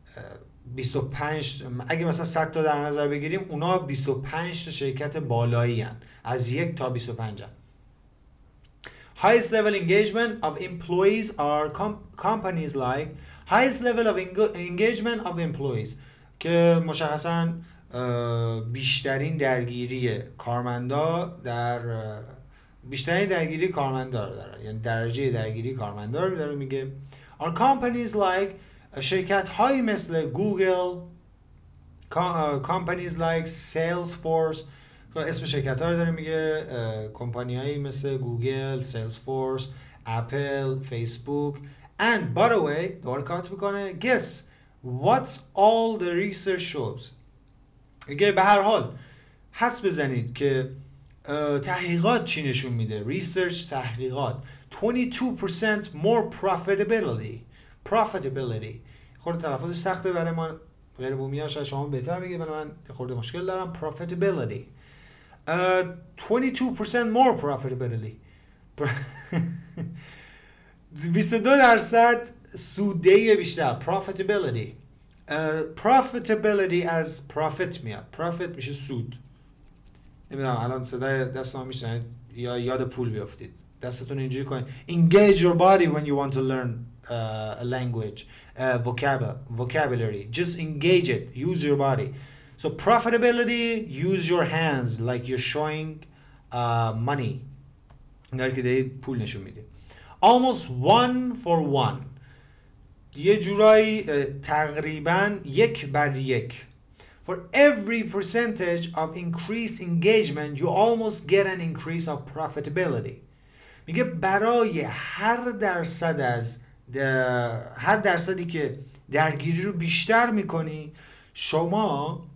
25 اگه مثلا 100 تا در نظر بگیریم اونا 25 تا شرکت بالایی هن. از 1 تا 25 هن. Highest level engagement of employees are companies like highest level of engagement of employees که مشخصا بیشترین درگیری کارمندا در بیشترین درگیری کارمندا رو داره، یعنی درجه درگیری کارمندا رو داره میگه. are companies like شرکت هایی مثل گوگل، companies like Salesforce، اسم شرکت ها رو داره میگه، کمپانی هایی مثل گوگل، سیلزفورس، اپل، فیسبوک. and by the way دوباره کات میکنه guess what's all the research shows. اگه به هر حال حدس بزنید که تحقیقات چی نشون میده. ریسرچ تحقیقات 22% more profitability. خورده تلفظ سخته برای ما غیر بومی ها، شاید شما بهتر بگید، من خورده مشکل دارم. profitability 22% more profitability 22% سوده بیشتر. profitability profitability از profit میاد. profit میشه سود. نمیدونم الان صدای دست ما میشنید یا یاد پول بیافتید. دستتون اینجوری کنید. engage your body when you want to learn a language, vocabulary. Just engage it. Use your body. So profitability, use your hands like you're showing money. در که دارید پول نشون میدید. Almost 1 for 1. یه جورایی تقریبا 1:1. For every percentage of increased engagement, you almost get an increase of profitability. میگه برای هر درصدی که درگیری رو بیشتر میکنی، شما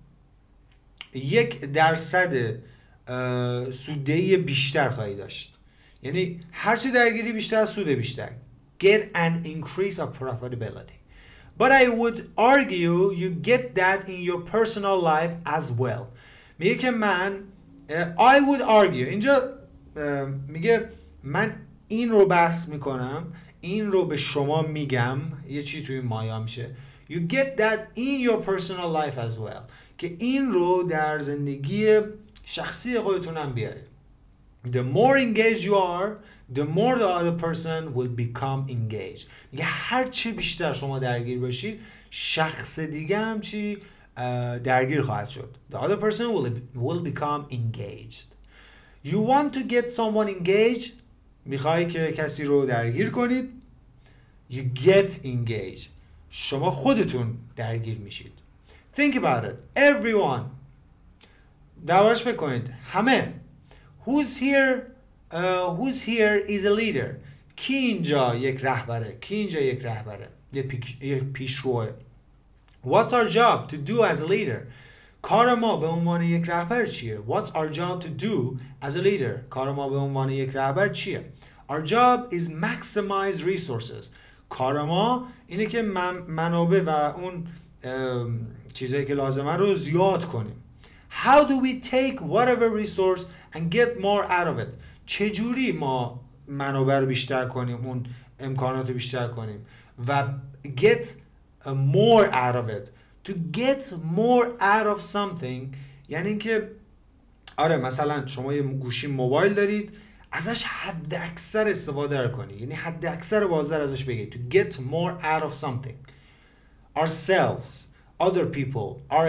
1% سوده بیشتر خواهی داشت. یعنی هرچی درگیری بیشتر، سود بیشتر. Get an increase of profitability. But I would argue you get that in your personal life as well. میگه که من I would argue اینجا میگه من این رو بحث میکنم، این رو به شما میگم، یه چی توی مایا میشه. You get that in your personal life as well. که این رو در زندگی شخصی خودتونم بیارید. The more engaged you are, the more the other person will become engaged. میگه هر چی بیشتر شما درگیر باشید، شخص دیگه هم چی درگیر خواهد شد. The other person will become engaged. You want to get someone engaged? میخوای که کسی رو درگیر کنید. You get engaged. شما خودتون درگیر میشید. Think about it. Everyone. دربارش فکر کنید. همه. Who's here is a leader. کی اینجا یک رهبره؟ کی اینجا یک رهبره؟ یک پیشروه. What's our job to do as a leader? کار ما به عنوان یک رهبر چیه؟ What's our job to do as a leader? کار ما به عنوان یک رهبر چیه؟ Our job is maximize resources. کار ما اینه که منابع و اون چیزایی که لازمه رو زیاد کنیم. How do we take whatever resource and get more out of it? چجوری ما منابع رو بیشتر کنیم، اون امکانات رو بیشتر کنیم و get more out of it. To get more out of something یعنی اینکه آره مثلا شما یه گوشی موبایل دارید، ازش حد اکثر استفاده رو کنی، یعنی حد اکثر بازار ازش بگید. To get more out of something. Ourselves, other people, our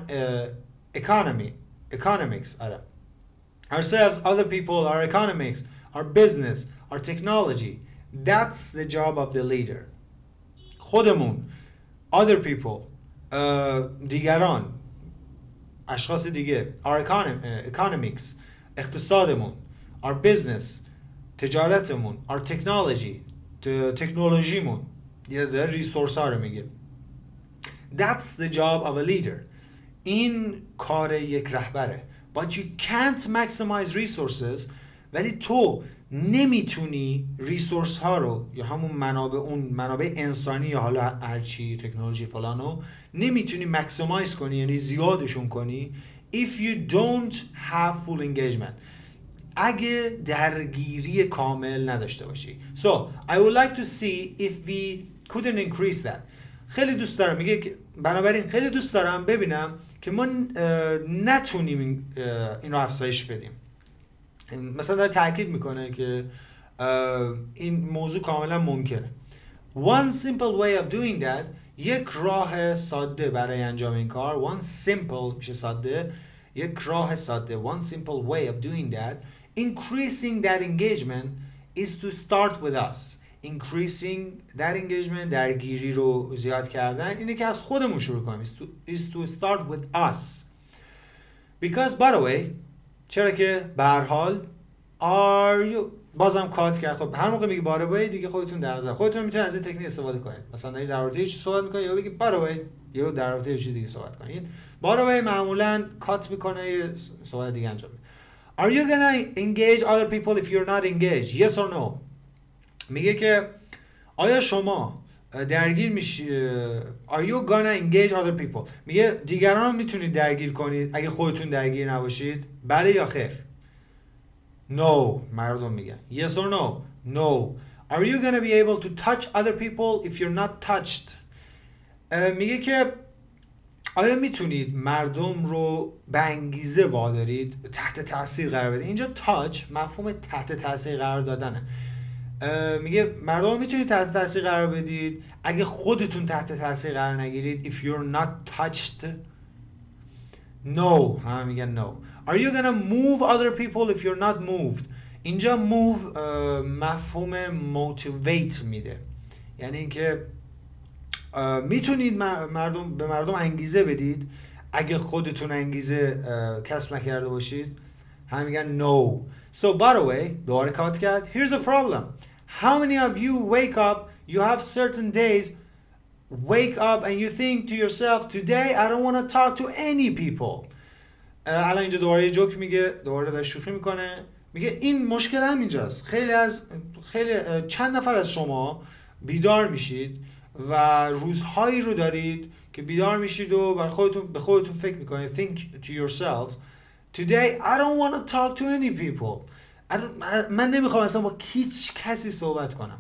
economics آره. Ourselves, other people, our economics, our business, our technology. That's the job of the leader. خودمون، other people, دیگران، اشخاص دیگه. Our economics، اقتصادمون. Our business، تجارتمون. Our technology، تکنولوژیمون. یه داره ریسورس ها رو میگه. That's the job of a leader. این کار یک رهبره. But you can't maximize resources. ولی تو نمیتونی ریسورس ها رو یا همون منابع انسانی یا حالا هرچی تکنولوژی فلانو نمیتونی مکسیمایز کنی، یعنی زیادشون کنی if you don't have full engagement. اگه درگیری کامل نداشته باشی. So I would like to see if we couldn't increase that. خیلی دوست دارم، میگه که بنابراین خیلی دوست دارم ببینم که ما نتونیم این رو افزایش بدیم. مثلا داره تاکید میکنه که این موضوع کاملا ممکنه. One simple way of doing that، یک راه ساده برای انجام این کار، one simple میشه ساده، یک راه ساده، one simple way of doing that increasing that engagement is to start with us. increasing that engagement، درگیری رو زیاد کردن، اینه که از خودمون شروع کنیم. is to start with us. Because by the way، چرا که به هر حال are you، بازم کات کرد. خب هر موقع میگه by the way دیگه خودتون در نظر خودتون میتونید از این تکنیک استفاده کنید. مثلا دارید در مورد یه چیز صحبت میکنید یا بگید by the way، یا در مورد یه چیز دیگه صحبت کنید. by the way معمولا کات میکنه، یه صحبت دیگه انجام میده. Are you gonna engage other people if you're not engaged? Yes or no؟ میگه که آیا شما درگیر میشی؟ Are you gonna engage other people؟ میگه دیگران رو میتونید درگیر کنید اگه خودتون درگیر نباشید؟ بله یا خیر؟ No، مردم میگن. Yes or no؟ No. Are you gonna be able to touch other people if you're not touched؟ میگه که آیا میتونید مردم رو به انگیزه وادارید، تحت تاثیر قرار بدید؟ اینجا touch مفهوم تحت تاثیر قرار دادنه. میگه مردم میتونید تحت تاثیر قرار بدید اگه خودتون تحت تاثیر قرار نگیرید. if you're not touched. No، همه میگن no. Are you gonna move other people if you're not moved؟ اینجا move مفهوم motivate میده، یعنی اینکه میتونید به مردم انگیزه بدید اگه خودتون انگیزه کسب نکرده باشید. همه میگن no. So by the way، دوباره کات کرد. Here's a problem. How many of you wake up, you have certain days, wake up and you think to yourself, today I don't want to talk to any people. الان اینجا دوباره یه جوک میگه، دوباره داره شوخی میکنه، میگه این مشکل هم اینجاست. خیلی چند نفر از شما بیدار میشید و روزهایی رو دارید که بیدار میشید و به خودتون فکر میکنید. think to yourselves, today I don't want to talk to any people. من نمیخوام اصلا با هیچ کسی صحبت کنم.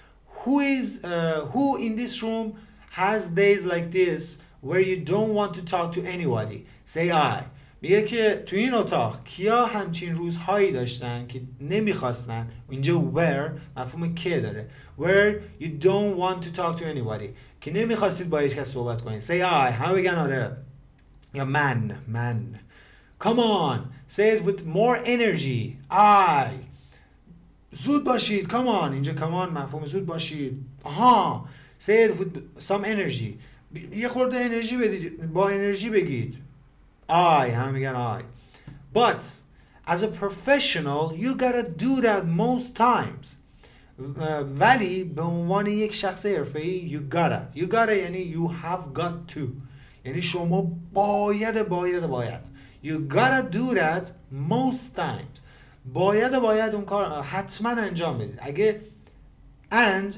Who in this room has days like this where you don't want to talk to anybody? Say I. میگه که تو این اتاق کیا همچین روزهایی داشتن که نمیخواستن، اینجا where مفهوم که داره، where you don't want to talk to anybody، که نمیخواستید با هیچ کس صحبت کنید. say I، همه بگن آره. یا من. come on، say it with more energy. I. زود باشید. come on، اینجا come on مفهوم زود باشید. آها. say it with some energy، یه خورده انرژی بدید، با انرژی بگید. I، هم میگن I. But as a professional you gotta do that most times. ولی به عنوان یک شخص حرفه‌ای you gotta یعنی you have got to، یعنی شما باید you gotta do that most times. باید اون کار حتما انجام بدید. اگه and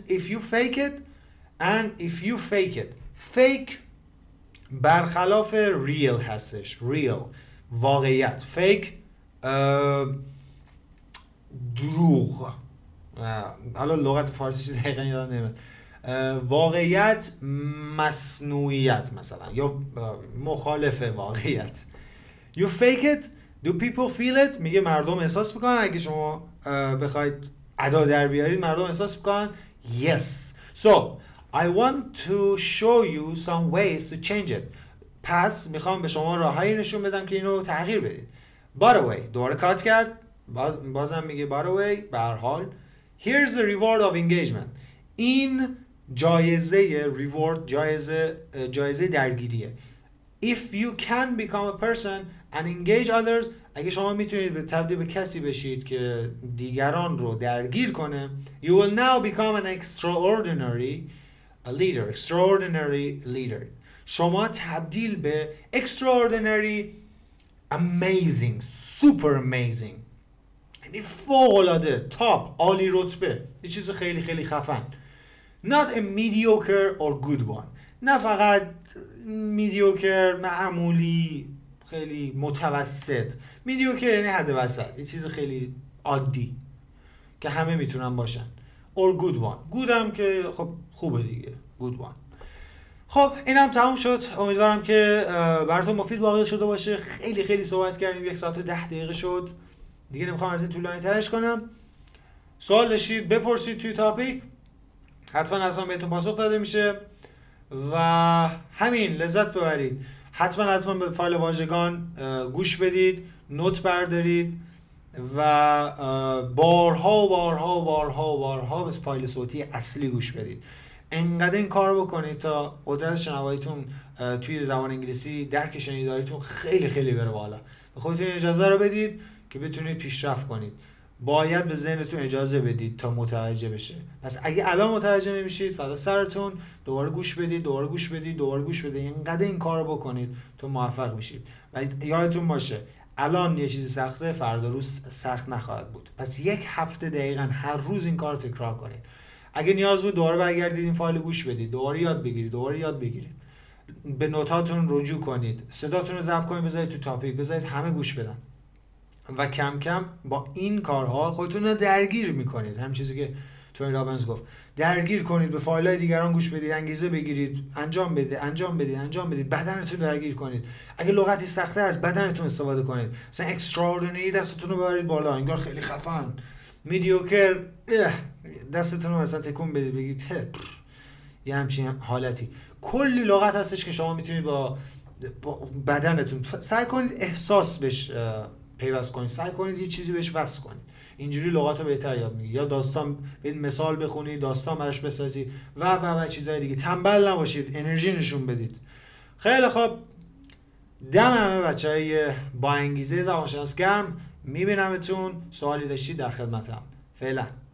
if you fake it fake برخلاف real هستش. real واقعیت، fake دروغ. حالا لغت فارسیش دقیقا یادم نمیاد. واقعیت مصنوعیت مثلا، یا مخالف واقعیت. you fake it do people feel it؟ میگه مردم احساس میکنن. اگه شما بخواید ادا در بیارید مردم احساس میکنن. yes. so I want to show you some ways to change it. پس میخوام به شما راههایی نشون بدم که اینو تغییر بدید. by the way، دوباره کات کرد، بازم میگه by the way، به هر حال here's the reward of engagement. این جایزه reward، جایزه درگیریه. if you can become a person and engage others، اگه شما میتونید تبدیل به کسی بشید که دیگران رو درگیر کنه، you will now become an extraordinary leader. شما تبدیل به extraordinary، amazing، super amazing، یعنی فوق‌العاده، top، عالی رتبه، یه چیز خیلی خیلی خفن. not a mediocre or good one، نه فقط mediocre، معمولی، خیلی متوسط. میدیوکر یعنی حد وسط، یه چیز خیلی عادی که همه میتونن باشن. or good one. good هم که خب خوبه دیگه. good one. خب اینم تموم شد. امیدوارم که براتون مفید واقع شده باشه. خیلی خیلی صحبت کردیم، 1 ساعت و 10 دقیقه شد دیگه، نمیخوام از این طولانی ترش کنم. سوال داشتید بپرسید توی تاپیک، حتما بهتون پاسخ داده میشه و همین. لذت ببرید. حتما به فایل واژگان گوش بدید، نوت بردارید و بارها به فایل صوتی اصلی گوش بدید. انقدر این کار بکنید تا قدرت شنواییتون توی زبان انگلیسی، درک شنیداریتون خیلی خیلی بره بالا. به خودتون اجازه رو بدید که بتونید پیشرفت کنید. باید به ذهنتون اجازه بدید تا متوجه بشه. پس اگه الان متوجه نمیشید، فدا سرتون، دوباره گوش بدید. اینقدر این کار رو بکنید تا موفق بشید. و یادتون باشه الان یه چیزی سخته، فردا روز سخت نخواهد بود. پس 1 هفته دقیقاً هر روز این کار تکرار کنید. اگه نیاز بود دوباره برگردید این فایل گوش بدید، دوباره یاد بگیرید. به نوتاتون رجوع کنید، صداتون رو ضبط کنید، بذارید تو تاپیک، بذارید همه گوش بدن و کم کم با این کارها خودتون رو درگیر میکنید. همین چیزی که تونی رابنز گفت، درگیر کنید، به فایل‌های دیگران گوش بدید، انگیزه بگیرید، انجام بدید، بدنتون درگیر کنید. اگه لغتی سخته از بدنتون استفاده کنید. مثلا اکستراوردینری دستتون رو ببرید بالا، انگار خیلی خفن. میدیوکر دستتون رو مثلا تکون بدید، بگید یه همچین حالتی. کلی لغت هستش که شما میتونید با بدنتون سعی کنید احساس بهش پیوست کنید، سعی کنید یه چیزی بهش وصل کنید. اینجوری لغات رو بهتر یاد میگیرید. یا داستان مثال بخونید، داستان براش بسازید و چیزای دیگه. تنبل نباشید، انرژی نشون بدید. خیلی خوب، دم همه بچهای با انگیزه زبانشناس گرم. میبینمتون. سوالی داشتید در خدمتم. فعلا.